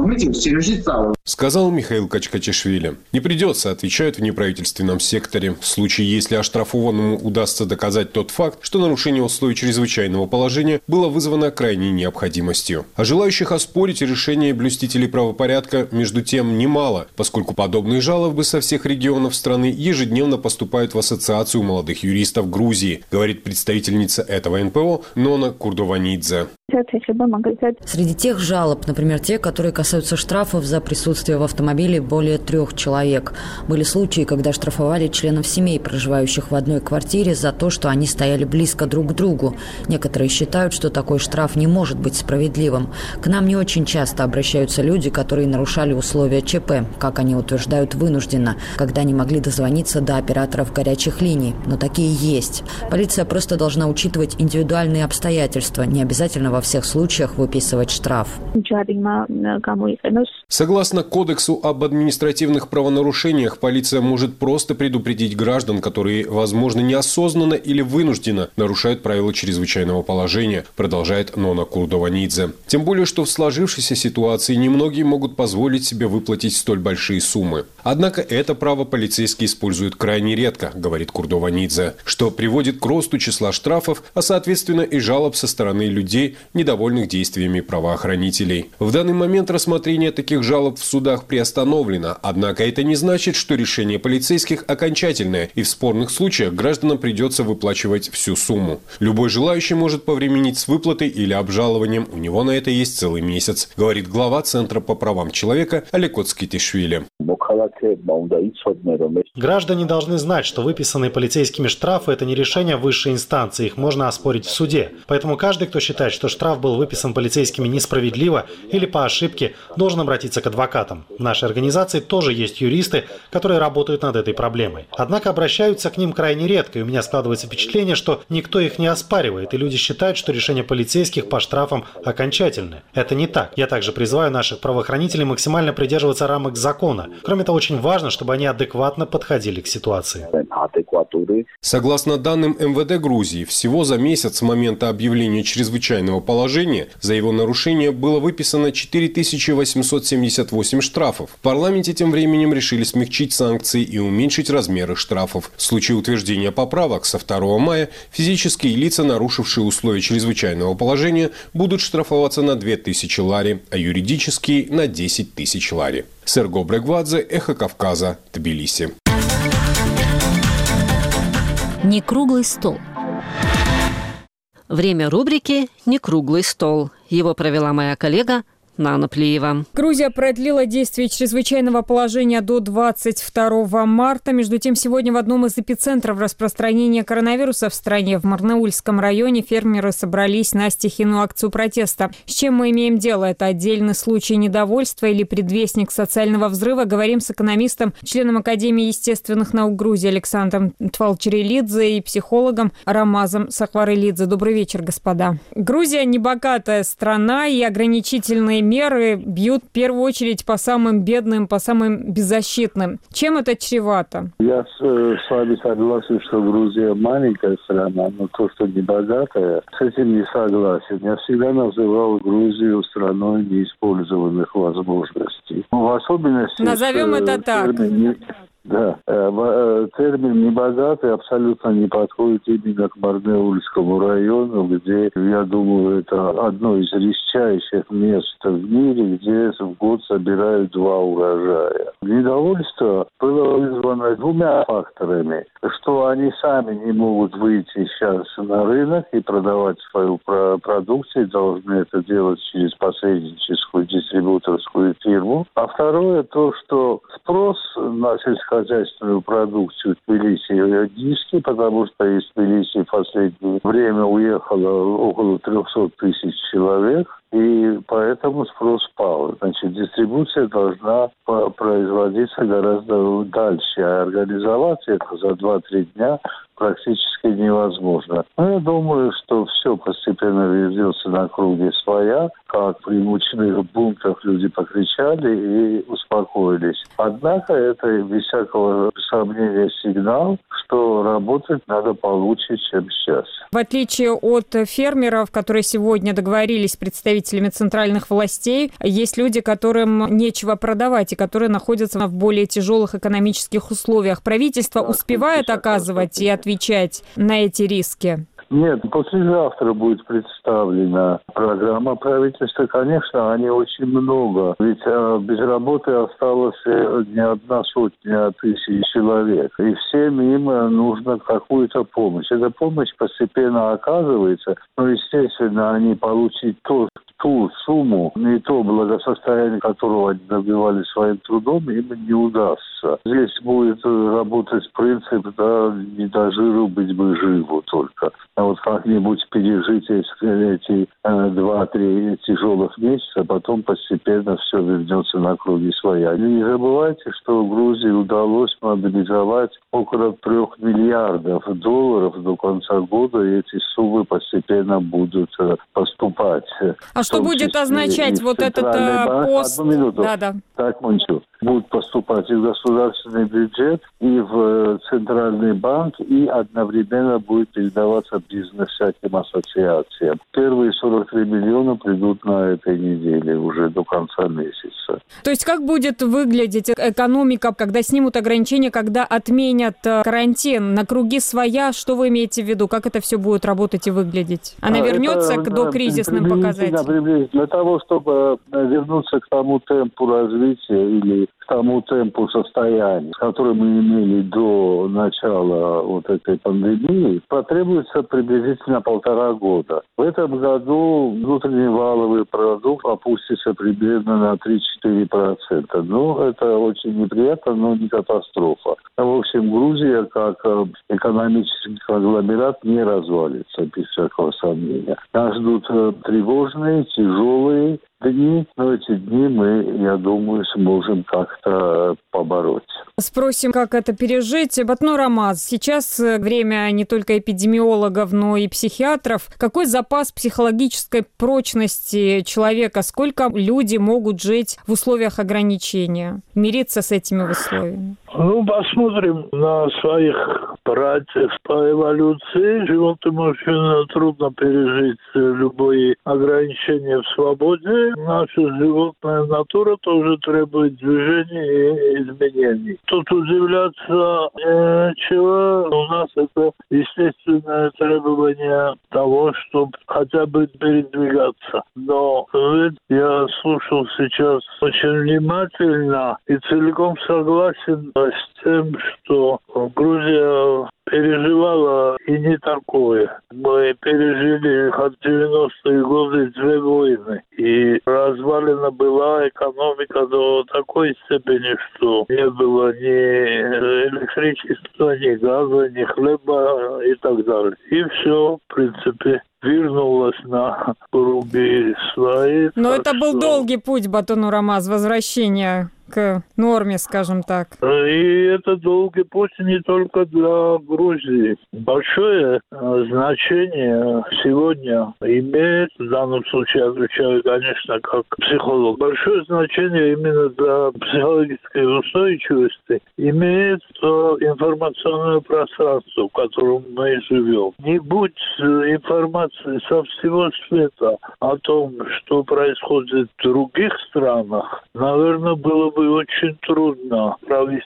Сказал Михаил Качкачишвили. Не придется, отвечают в неправительственном секторе. В случае, если оштрафованному удастся доказать тот факт, что нарушение условий чрезвычайного положения было вызвано крайней необходимостью. А желающих оспорить решение блюстителей правопорядка, между тем, немало, поскольку подобные жалобы со всех регионов страны ежедневно поступают в Ассоциацию молодых юристов Грузии, говорит представительница этого эн пэ о Нона Курдованидзе. Среди тех жалоб, например, те, которые касаются штрафов за присутствие в автомобиле более трех человек. Были случаи, когда штрафовали членов семей, проживающих в одной квартире, за то, что они стояли близко друг к другу. Некоторые считают, что такой штраф не может быть справедливым. К нам не очень часто обращаются люди, которые нарушали условия ЧП, как они утверждают, вынужденно, когда не могли дозвониться до операторов горячих линий. Но такие есть. Полиция просто должна учитывать индивидуальные обстоятельства, не обязательно во во всех случаях выписывать штраф. Согласно Кодексу об административных правонарушениях, полиция может просто предупредить граждан, которые, возможно, неосознанно или вынужденно нарушают правила чрезвычайного положения, продолжает Нона Курдованидзе. Тем более, что в сложившейся ситуации немногие могут позволить себе выплатить столь большие суммы. Однако это право полицейские используют крайне редко, говорит Курдованидзе, что приводит к росту числа штрафов, а соответственно и жалоб со стороны людей, недовольных действиями правоохранителей. В данный момент рассмотрение таких жалоб в судах приостановлено, однако это не значит, что решение полицейских окончательное, и в спорных случаях гражданам придется выплачивать всю сумму. Любой желающий может повременить с выплатой или обжалованием, у него на это есть целый месяц, говорит глава Центра по правам человека Алекот Скитишвили. Граждане должны знать, что выписанные полицейскими штрафы – это не решение высшей инстанции, их можно оспорить в суде. Поэтому каждый, кто считает, что штраф был выписан полицейскими несправедливо или по ошибке, должен обратиться к адвокатам. В нашей организации тоже есть юристы, которые работают над этой проблемой. Однако обращаются к ним крайне редко, и у меня складывается впечатление, что никто их не оспаривает, и люди считают, что решения полицейских по штрафам окончательны. Это не так. Я также призываю наших правоохранителей максимально придерживаться рамок закона. Кроме того, очень важно, чтобы они адекватно подходили к ситуации. Согласно данным эм вэ дэ Грузии, всего за месяц с момента объявления чрезвычайного положения за его нарушение было выписано четыре тысячи восемьсот семьдесят восемь штрафов. В парламенте тем временем решили смягчить санкции и уменьшить размеры штрафов. В случае утверждения поправок со второго мая физические лица, нарушившие условия чрезвычайного положения, будут штрафоваться на две тысячи лари, а юридические – на десять тысяч лари. Серго Бригвадзе, Эхо Кавказа, Тбилиси. Не круглый стол. Время рубрики «Не круглый стол». Его провела моя коллега Нана Плиева. Грузия продлила действие чрезвычайного положения до двадцать второго марта. Между тем, сегодня в одном из эпицентров распространения коронавируса в стране, в Марнеульском районе, фермеры собрались на стихийную акцию протеста. С чем мы имеем дело? Это отдельный случай недовольства или предвестник социального взрыва? Говорим с экономистом, членом Академии естественных наук Грузии Александром Твалчерелидзе и психологом Рамазом Сахварелидзе. Добрый вечер, господа. Грузия небогатая страна, и ограничительные меры бьют в первую очередь по самым бедным, по самым беззащитным. Чем это чревато? Я с, с вами согласен, что Грузия маленькая страна, но то, что не богатая, с этим не согласен. Я всегда называл Грузию страной неиспользованных возможностей. В особенности... Назовем с, это так. Термин, да, термин «небогатый» абсолютно не подходит именно к Марнеульскому району, где, я думаю, это одно из редчайших мест в мире, где в год собирают два урожая. Недовольство было вызвано двумя факторами. Что они сами не могут выйти сейчас на рынок и продавать свою продукцию, должны это делать через посредническую дистрибьюторскую фирму. А второе, то, что спрос на сельскохозяйственную продукцию в Тбилиси низкий, потому что из Тбилиси в последнее время уехало около триста тысяч человек. И поэтому спрос пал. Значит, дистрибуция должна производиться гораздо дальше. А организовать это за два-три дня практически невозможно. Но я думаю, что все постепенно вернется на круги своя. Как при мучных бунтах люди покричали и успокоились. Однако это, без всякого сомнения, сигнал, что работать надо получше, чем сейчас. В отличие от фермеров, которые сегодня договорились с представителями центральных властей, есть люди, которым нечего продавать и которые находятся в более тяжелых экономических условиях. Правительство успевает оказывать и отвечать на эти риски? Нет, послезавтра будет представлена программа правительства. Конечно, они очень много. Ведь э, без работы осталось не одна сотня тысяч человек. И всем им нужна какую-то помощь. Эта помощь постепенно оказывается. Но, естественно, они получат то, ту сумму, не то благосостояние, которого они добивались своим трудом, им не удастся. Здесь будет работать принцип, да, не до жиру быть бы живу только. А вот как-нибудь пережить эти, эти два-три тяжелых месяца, потом постепенно все вернется на круги своя. Не забывайте, что в Грузии удалось мобилизовать около трех миллиардов долларов до конца года, и эти суммы постепенно будут поступать. А что будет означать вот этот банк, пост? Одну минуту. Да, да. Так, Мончу. Будут поступать и в государственный бюджет, и в Центральный банк, и одновременно будет передаваться бизнес всяким ассоциациям. Первые сорок три миллиона придут на этой неделе, уже до конца месяца. То есть как будет выглядеть экономика, когда снимут ограничения, когда отменят карантин? На круги своя, что вы имеете в виду? Как это все будет работать и выглядеть? Она вернется это, к докризисным показателям? Для того, чтобы вернуться к тому темпу развития или к тому темпу состояния, который мы имели до начала вот этой пандемии, потребуется приблизительно полтора года. В этом году внутренний валовый продукт опустится примерно на три-четыре процента. Ну, это очень неприятно, но не катастрофа. В общем, Грузия как экономический конгломерат не развалится, без всякого сомнения. Нас ждут тревожные, тяжелые дни, но эти дни мы, я думаю, сможем как-то побороть. Спросим, как это пережить. Батнур Рамаз, сейчас время не только эпидемиологов, но и психиатров. Какой запас психологической прочности человека? Сколько люди могут жить в условиях ограничения? Мириться с этими условиями? Ну, посмотрим на своих братьев по эволюции. Животным очень трудно пережить любые ограничения в свободе. Наша животная натура тоже требует движения и изменений. Тут удивляться нечего. У нас это естественное требование того, чтобы хотя бы передвигаться. Но я слушал сейчас очень внимательно и целиком согласен с тем, что Грузия переживала и не такое. Мы пережили от девяностые годы две войны. И развалена была экономика до такой степени, что не было ни электричества, ни газа, ни хлеба и так далее. И все, в принципе, вернулась на круги свои. Но это был долгий путь, Батонур Рамаз, возвращения к норме, скажем так. И это долгий путь не только для Грузии. Большое значение сегодня имеет, в данном случае отвечаю, конечно, как психолог, большое значение именно для психологической устойчивости имеет информационное пространство, в котором мы живем. Не будь информации со всего света о том, что происходит в других странах, наверное, было бы очень трудно провести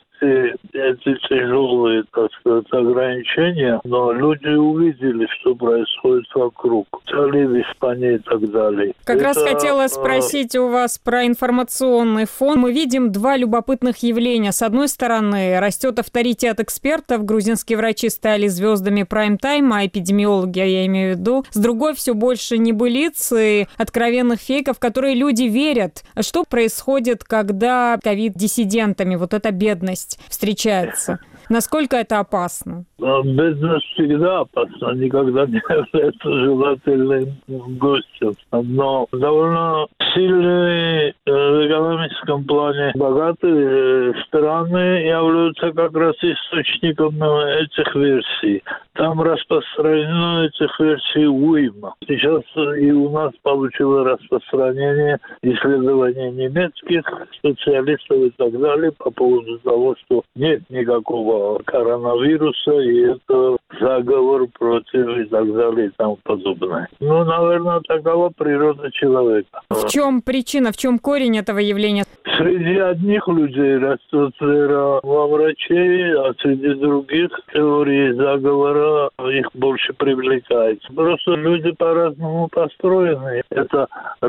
эти тяжелые, так сказать, ограничения, но люди увидели, что происходит вокруг, залили Испании и так далее. Как Это, раз хотела спросить у вас про информационный фон. Мы видим два любопытных явления. С одной стороны, растет авторитет экспертов, грузинские врачи стали звездами прайм-тайма, эпидемиологи, я имею в виду. С другой, все больше небылиц и откровенных фейков, в которые люди верят. Что происходит, когда ковид-диссидентами, вот эта бедность встречается? Насколько это опасно? Бедность всегда опасна, никогда не является желательным гостем. Но довольно сильные в экономическом плане богатые страны являются как раз источником этих версий. Там распространено этих версий уйма. Сейчас и у нас получило распространение исследований немецких специалистов и так далее по поводу того, что нет никакого коронавируса, и это заговор против и так далее и тому подобное. Ну, наверное, такова природа человека. В чем причина, в чем корень этого явления? Среди одних людей растет вера во врачей, а среди других теории заговора их больше привлекает. Просто люди по-разному построены. Это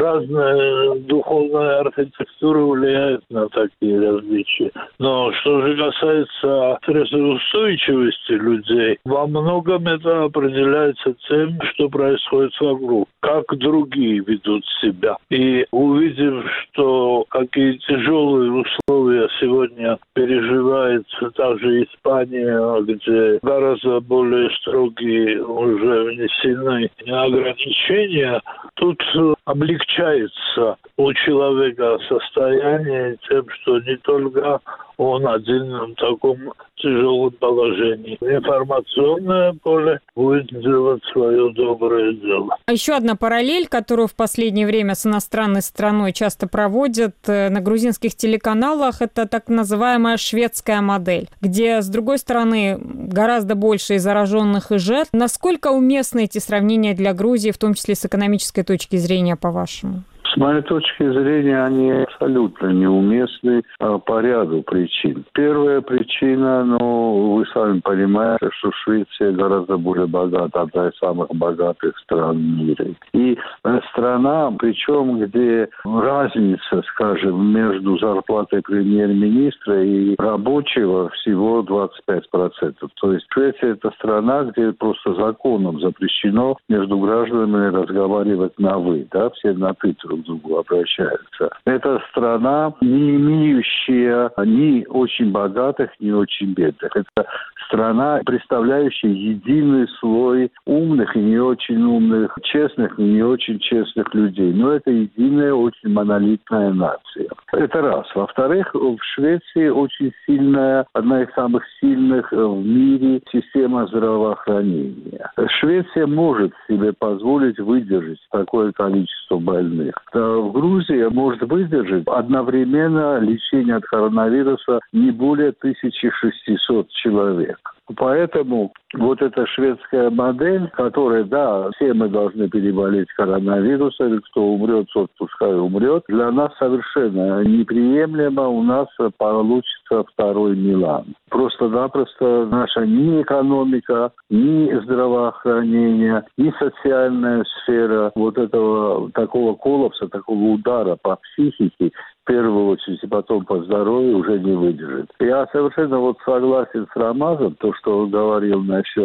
разная духовная архитектура влияет на такие различия. Но что же касается стрессоустойчивости людей, во многом это определяется тем, что происходит вокруг, как другие ведут себя. И увидев, что какие тяжелые условия сегодня переживает также Испания, где гораздо более строгие уже внесены ограничения, тут облегчается у человека состояние тем, что не только он один в таком тяжелом положении. Информационное поле будет делать свое доброе дело. А еще одна параллель, которую в последнее время с иностранной страной часто проводят на грузинских телеканалах, это так называемая шведская модель, где, с другой стороны, гораздо больше и зараженных, и жертв. Насколько уместны эти сравнения для Грузии, в том числе с экономической точки зрения, по-вашему? С моей точки зрения, они абсолютно неуместны а, по ряду причин. Первая причина, ну, вы сами понимаете, что Швеция гораздо более богата, одна из самых богатых стран в мире. И страна, причем, где разница, скажем, между зарплатой премьер-министра и рабочего всего двадцать пять процентов. То есть Швеция – это страна, где просто законом запрещено между гражданами разговаривать на «вы», да, все на «ты» друг к другу обращаются. Это страна, не имеющая ни очень богатых, ни очень бедных. Это страна, представляющая единый слой умных и не очень умных, честных и не очень честных людей. Но это единая, очень монолитная нация. Это раз. Во-вторых, в Швеции очень сильная, одна из самых сильных в мире система здравоохранения. Швеция может себе позволить выдержать такое количество больных. В Грузии может выдержать одновременно лечение от коронавируса не более тысяча шестьсот человек. Поэтому вот эта шведская модель, которая, да, все мы должны переболеть коронавирусом, кто умрет, тот пускай умрет, для нас совершенно неприемлемо. У нас получится второй Милан. Просто-напросто наша ни экономика, ни здравоохранение, ни социальная сфера вот этого такого коллапса, такого удара по психике, в первую очередь, и потом по здоровью уже не выдержит. Я совершенно вот согласен с Рамазом, то, что он говорил насчет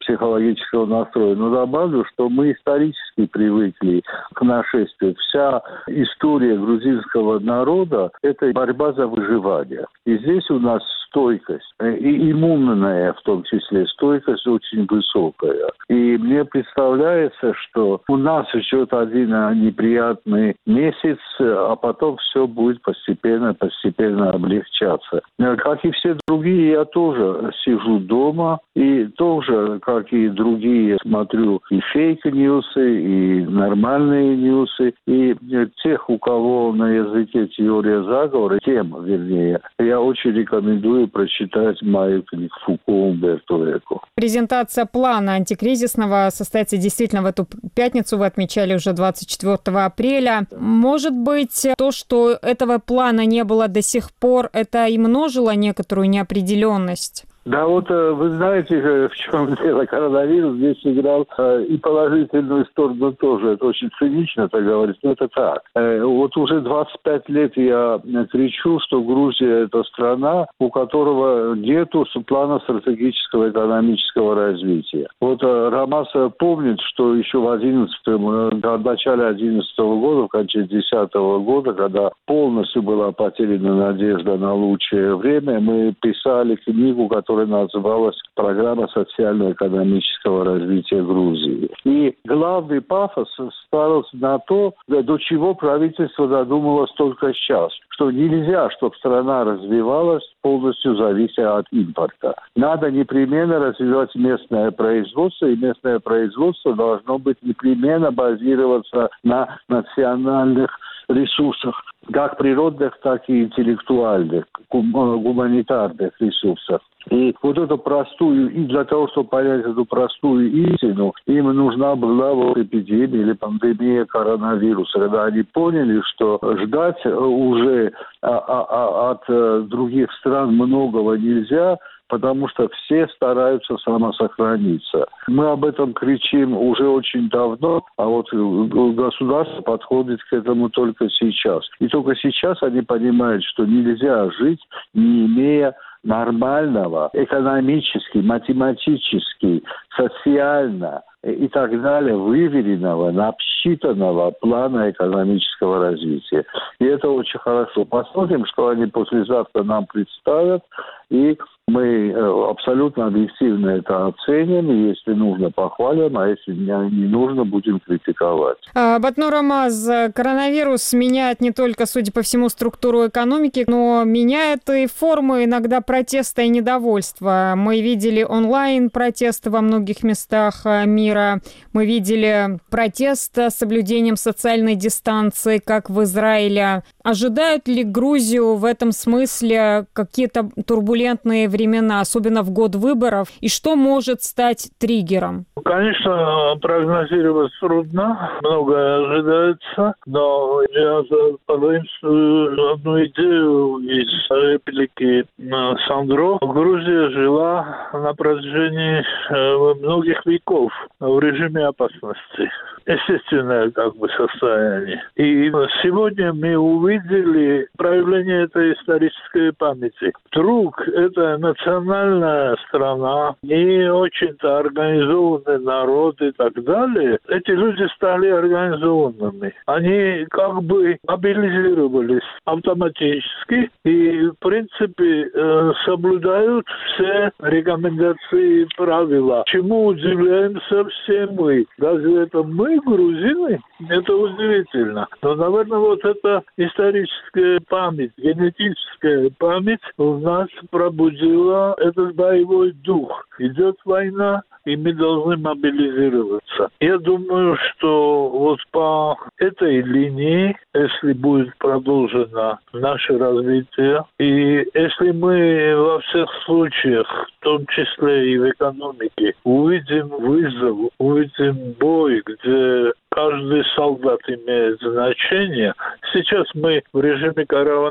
психологического настроя. Но добавлю, что мы исторически привыкли к нашествию. Вся история грузинского народа – это борьба за выживание. И здесь у нас стойкость, и иммунная в том числе, стойкость очень высокая. И мне представляется, что у нас ждет один неприятный месяц, а потом все будет постепенно, постепенно облегчаться. Как и все другие, я тоже сижу дома, и тоже, как и другие, смотрю и фейк-ньюсы, и нормальные ньюсы, и тех, у кого на языке теория заговора, тем, вернее, я очень рекомендую прочитать мою книгу Фуко Умберто Эко. Презентация плана антикризисного состоится действительно в эту пятницу, вы отмечали уже двадцать четвёртого апреля. Может быть, то, что этого плана не было до сих пор, это и множило некоторую неопределенность? Да, вот вы знаете, в чем дело. Коронавирус здесь сыграл и положительную сторону тоже. Это очень цинично так говорить, но это так. Вот уже двадцать пять лет я кричу, что Грузия – это страна, у которого нету плана стратегического экономического развития. Вот Рамас помнит, что еще в одиннадцатом, в начале одиннадцатого года, в конце десятого года, когда полностью была потеряна надежда на лучшее время, мы писали книгу, которая которая называлась «Программа социально-экономического развития Грузии». И главный пафос ставился на то, до чего правительство додумалось только сейчас, что нельзя, чтобы страна развивалась, полностью завися от импорта. Надо непременно развивать местное производство, и местное производство должно быть непременно базироваться на национальных ресурсах, как природных, так и интеллектуальных, гуманитарных ресурсах. И вот эту простую, и для того, чтобы понять эту простую истину, им нужна была вот эпидемия или пандемия коронавируса. Когда они поняли, что ждать уже от других стран многого нельзя, потому что все стараются самосохраниться. Мы об этом кричим уже очень давно, а вот государство подходит к этому только сейчас. И только сейчас они понимают, что нельзя жить, не имея нормального, экономически, математически, социально и так далее, выверенного, обсчитанного плана экономического развития. И это очень хорошо. Посмотрим, что они послезавтра нам представят, и мы абсолютно объективно это оценим, и если нужно, похвалим, а если не нужно, будем критиковать. Батнур Рамаз, коронавирус меняет не только, судя по всему, структуру экономики, но меняет и формы иногда протеста и недовольства. Мы видели онлайн-протесты во многих местах мира, мы видели протест с соблюдением социальной дистанции, как в Израиле. Ожидают ли Грузию в этом смысле какие-то турбулентные времена, особенно в год выборов, и что может стать триггером? Конечно, прогнозировать трудно, многое ожидается, но я позаимствую одну идею из реплики Сандро. Грузия жила на протяжении многих веков в режиме опасности. Естественное как бы состояние. И сегодня мы увидели проявление этой исторической памяти. Вдруг это национальная страна, не очень-то организованный народ и так далее. Эти люди стали организованными. Они как бы мобилизировались автоматически и, в принципе, соблюдают все рекомендации и правила. Чему удивляемся все мы. Даже это мы, грузины, это удивительно. Но, наверное, вот эта историческая память, генетическая память в нас пробудила этот боевой дух. Идет война, и мы должны мобилизироваться. Я думаю, что вот по этой линии, если будет продолжено наше развитие, и если мы во всех случаях, в том числе и в экономике, увидим вызов, увидим бой, где каждый солдат имеет значение. Сейчас мы в режиме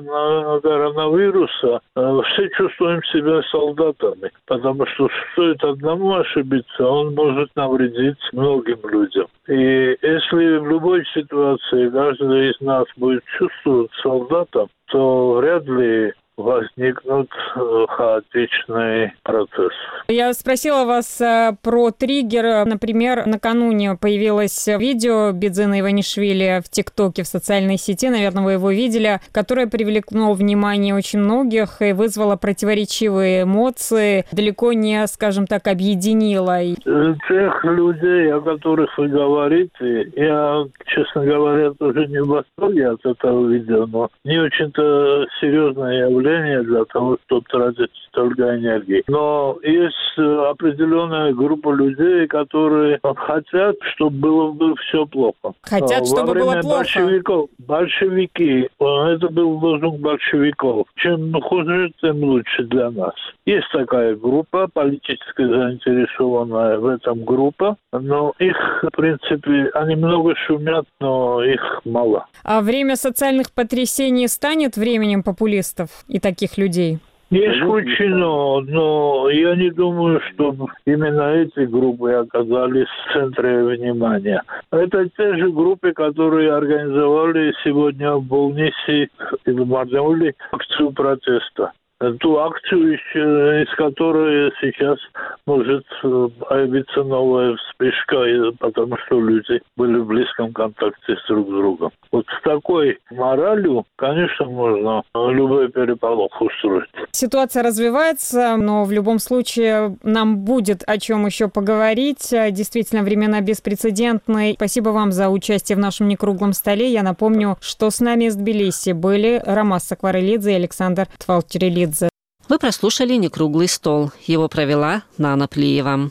коронавируса э, все чувствуем себя солдатами, потому что стоит одному ошибиться, он может навредить многим людям. И если в любой ситуации каждый из нас будет чувствовать солдатом, то вряд ли возникнут хаотичный процесс. Я спросила вас про триггер. Например, накануне появилось видео Бидзина Иванишвили в ТикТоке, в социальной сети, наверное, вы его видели, которое привлекло внимание очень многих и вызвало противоречивые эмоции, далеко не, скажем так, объединило. Тех людей, о которых вы говорите, я, честно говоря, тоже не в восторге от этого видео, но не очень-то серьезное явление для того, чтобы тратить столько энергии. Но есть определенная группа людей, которые хотят, чтобы было бы все плохо. Хотят, Во чтобы время было плохо. Большевиков, большевики, это был лозунг большевиков. Чем хуже, тем лучше для нас. Есть такая группа, политически заинтересованная в этом группа, но их, в принципе, они много шумят, но их мало. А время социальных потрясений станет временем популистов и таких людей? Не исключено, но я не думаю, что именно эти группы оказались в центре внимания. Это те же группы, которые организовали сегодня в Болнисе и в Марнеуле акцию протеста. Ту акцию, из которой сейчас может появиться новая вспышка, потому что люди были в близком контакте с друг другом. Вот с такой моралью, конечно, можно любой переполох устроить. Ситуация развивается, но в любом случае нам будет о чем еще поговорить. Действительно, времена беспрецедентные. Спасибо вам за участие в нашем некруглом столе. Я напомню, что с нами из Тбилиси были Ромас Сакварелидзе и Александр Твалчерелидзе. Вы прослушали «Некруглый стол». Его провела Нана Плиева.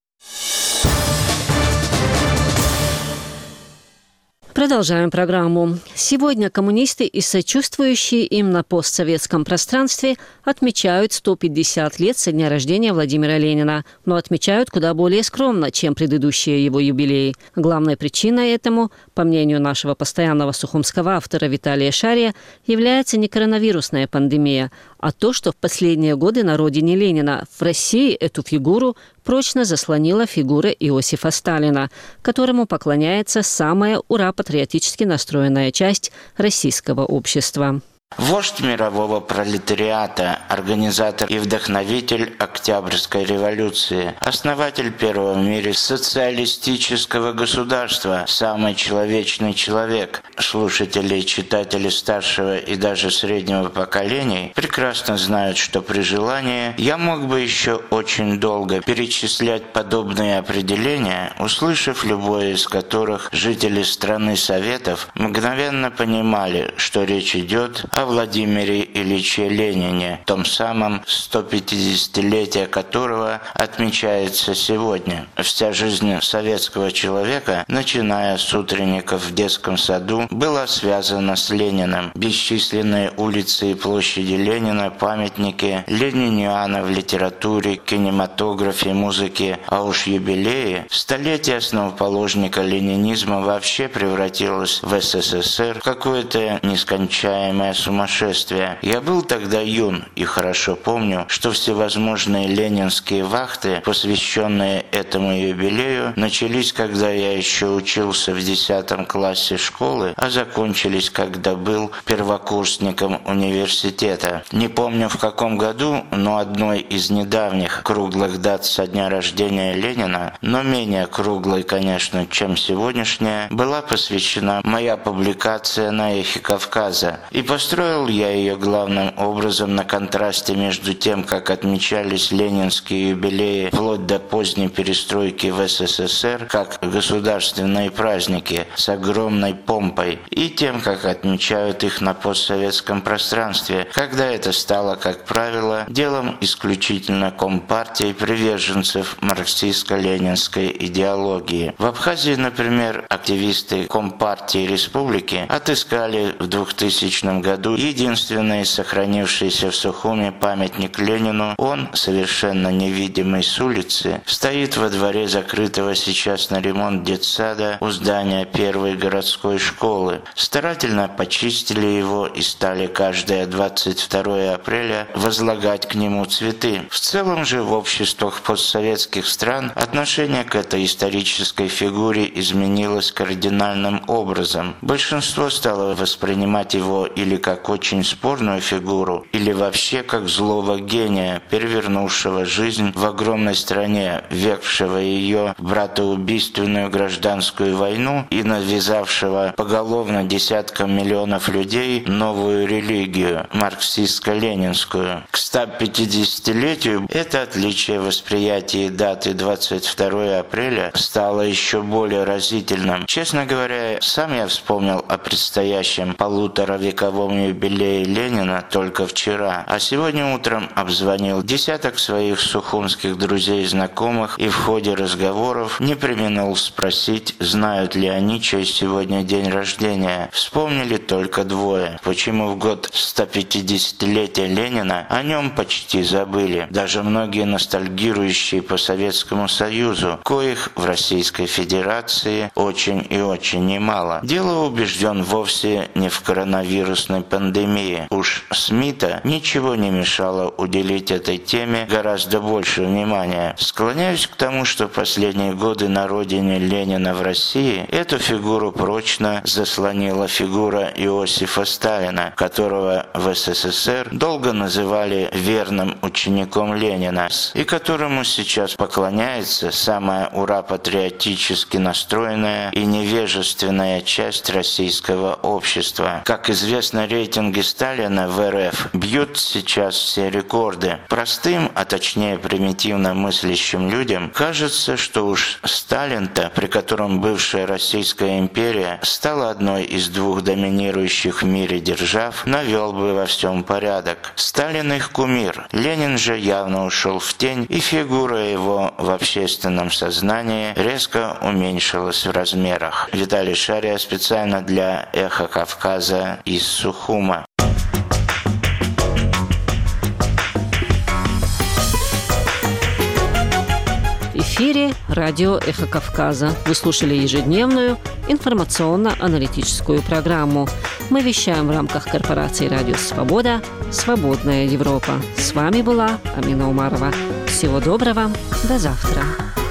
Продолжаем программу. Сегодня коммунисты и сочувствующие им на постсоветском пространстве отмечают сто пятьдесят лет со дня рождения Владимира Ленина, но отмечают куда более скромно, чем предыдущие его юбилеи. Главной причиной этому, по мнению нашего постоянного сухумского автора Виталия Шария, является не коронавирусная пандемия, а то, что в последние годы на родине Ленина, в России, эту фигуру прочно заслонила фигура Иосифа Сталина, которому поклоняется самая ура-патриотически настроенная часть российского общества. Вождь мирового пролетариата, организатор и вдохновитель Октябрьской революции, основатель первого в мире социалистического государства, самый человечный человек. Слушатели и читатели старшего и даже среднего поколений прекрасно знают, что при желании я мог бы еще очень долго перечислять подобные определения, услышав любое из которых жители страны Советов мгновенно понимали, что речь идет о Владимире Ильиче Ленине, том самом сто пятидесятилетие которого отмечается сегодня. Вся жизнь советского человека, начиная с утренников в детском саду, была связана с Лениным. Бесчисленные улицы и площади Ленина, памятники, лениниана в литературе, кинематографе, музыке, а уж юбилеи, столетие основоположника ленинизма вообще превратилось в СССР в какое-то нескончаемое сумасшествие. Я был тогда юн и хорошо помню, что всевозможные ленинские вахты, посвященные этому юбилею, начались, когда я еще учился в десятом классе школы, а закончились, когда был первокурсником университета. Не помню в каком году, но одной из недавних круглых дат со дня рождения Ленина, но менее круглой, конечно, чем сегодняшняя, была посвящена моя публикация на «Эхе Кавказа». И построил я ее главным образом на контрасте между тем, как отмечались ленинские юбилеи вплоть до поздней перестройки в СССР, как государственные праздники с огромной помпой, и тем, как отмечают их на постсоветском пространстве, когда это стало, как правило, делом исключительно Компартии приверженцев марксистско-ленинской идеологии. В Абхазии, например, активисты Компартии Республики отыскали в двухтысячном году единственный сохранившийся в Сухуме памятник Ленину. Он, совершенно невидимый с улицы, стоит во дворе закрытого сейчас на ремонт детсада у здания первой городской школы. Старательно почистили его и стали каждое двадцать второе апреля возлагать к нему цветы. В целом же в обществах постсоветских стран отношение к этой исторической фигуре изменилось кардинальным образом. Большинство стало воспринимать его или как как очень спорную фигуру или вообще как злого гения, перевернувшего жизнь в огромной стране, ввергшего ее в братоубийственную гражданскую войну и навязавшего поголовно десяткам миллионов людей новую религию, марксистско-ленинскую. К ста пятидесятилетию это отличие восприятия даты двадцать второго апреля стало еще более разительным. Честно говоря, сам я вспомнил о предстоящем полуторавековом юбилее Ленина только вчера, а сегодня утром обзвонил десяток своих сухумских друзей и знакомых и в ходе разговоров не преминул спросить, знают ли они, чей сегодня день рождения. Вспомнили только двое. Почему в год ста пятидесятилетия Ленина о нем почти забыли. Даже многие ностальгирующие по Советскому Союзу, коих в Российской Федерации очень и очень немало. Дело, убежден, вовсе не в коронавирусной пандемии. Уж СМИ-то ничего не мешало уделить этой теме гораздо больше внимания. Склоняюсь к тому, что последние годы на родине Ленина в России эту фигуру прочно заслонила фигура Иосифа Сталина, которого в СССР долго называли верным учеником Ленина, и которому сейчас поклоняется самая ура-патриотически настроенная и невежественная часть российского общества. Как известно, рейтинги Сталина в РФ бьют сейчас все рекорды. Простым, а точнее примитивно мыслящим людям кажется, что уж Сталин-то, при котором бывшая Российская империя стала одной из двух доминирующих в мире держав, навел бы во всем порядок. Сталин их кумир. Ленин же явно ушел в тень, и фигура его в общественном сознании резко уменьшилась в размерах. Виталий Шария специально для «Эхо Кавказа» из Сухума. В эфире радио «Эхо Кавказа». Вы слушали ежедневную информационно-аналитическую программу. Мы вещаем в рамках корпорации «Радио Свобода», «Свободная Европа». С вами была Амина Умарова. Всего доброго. До завтра.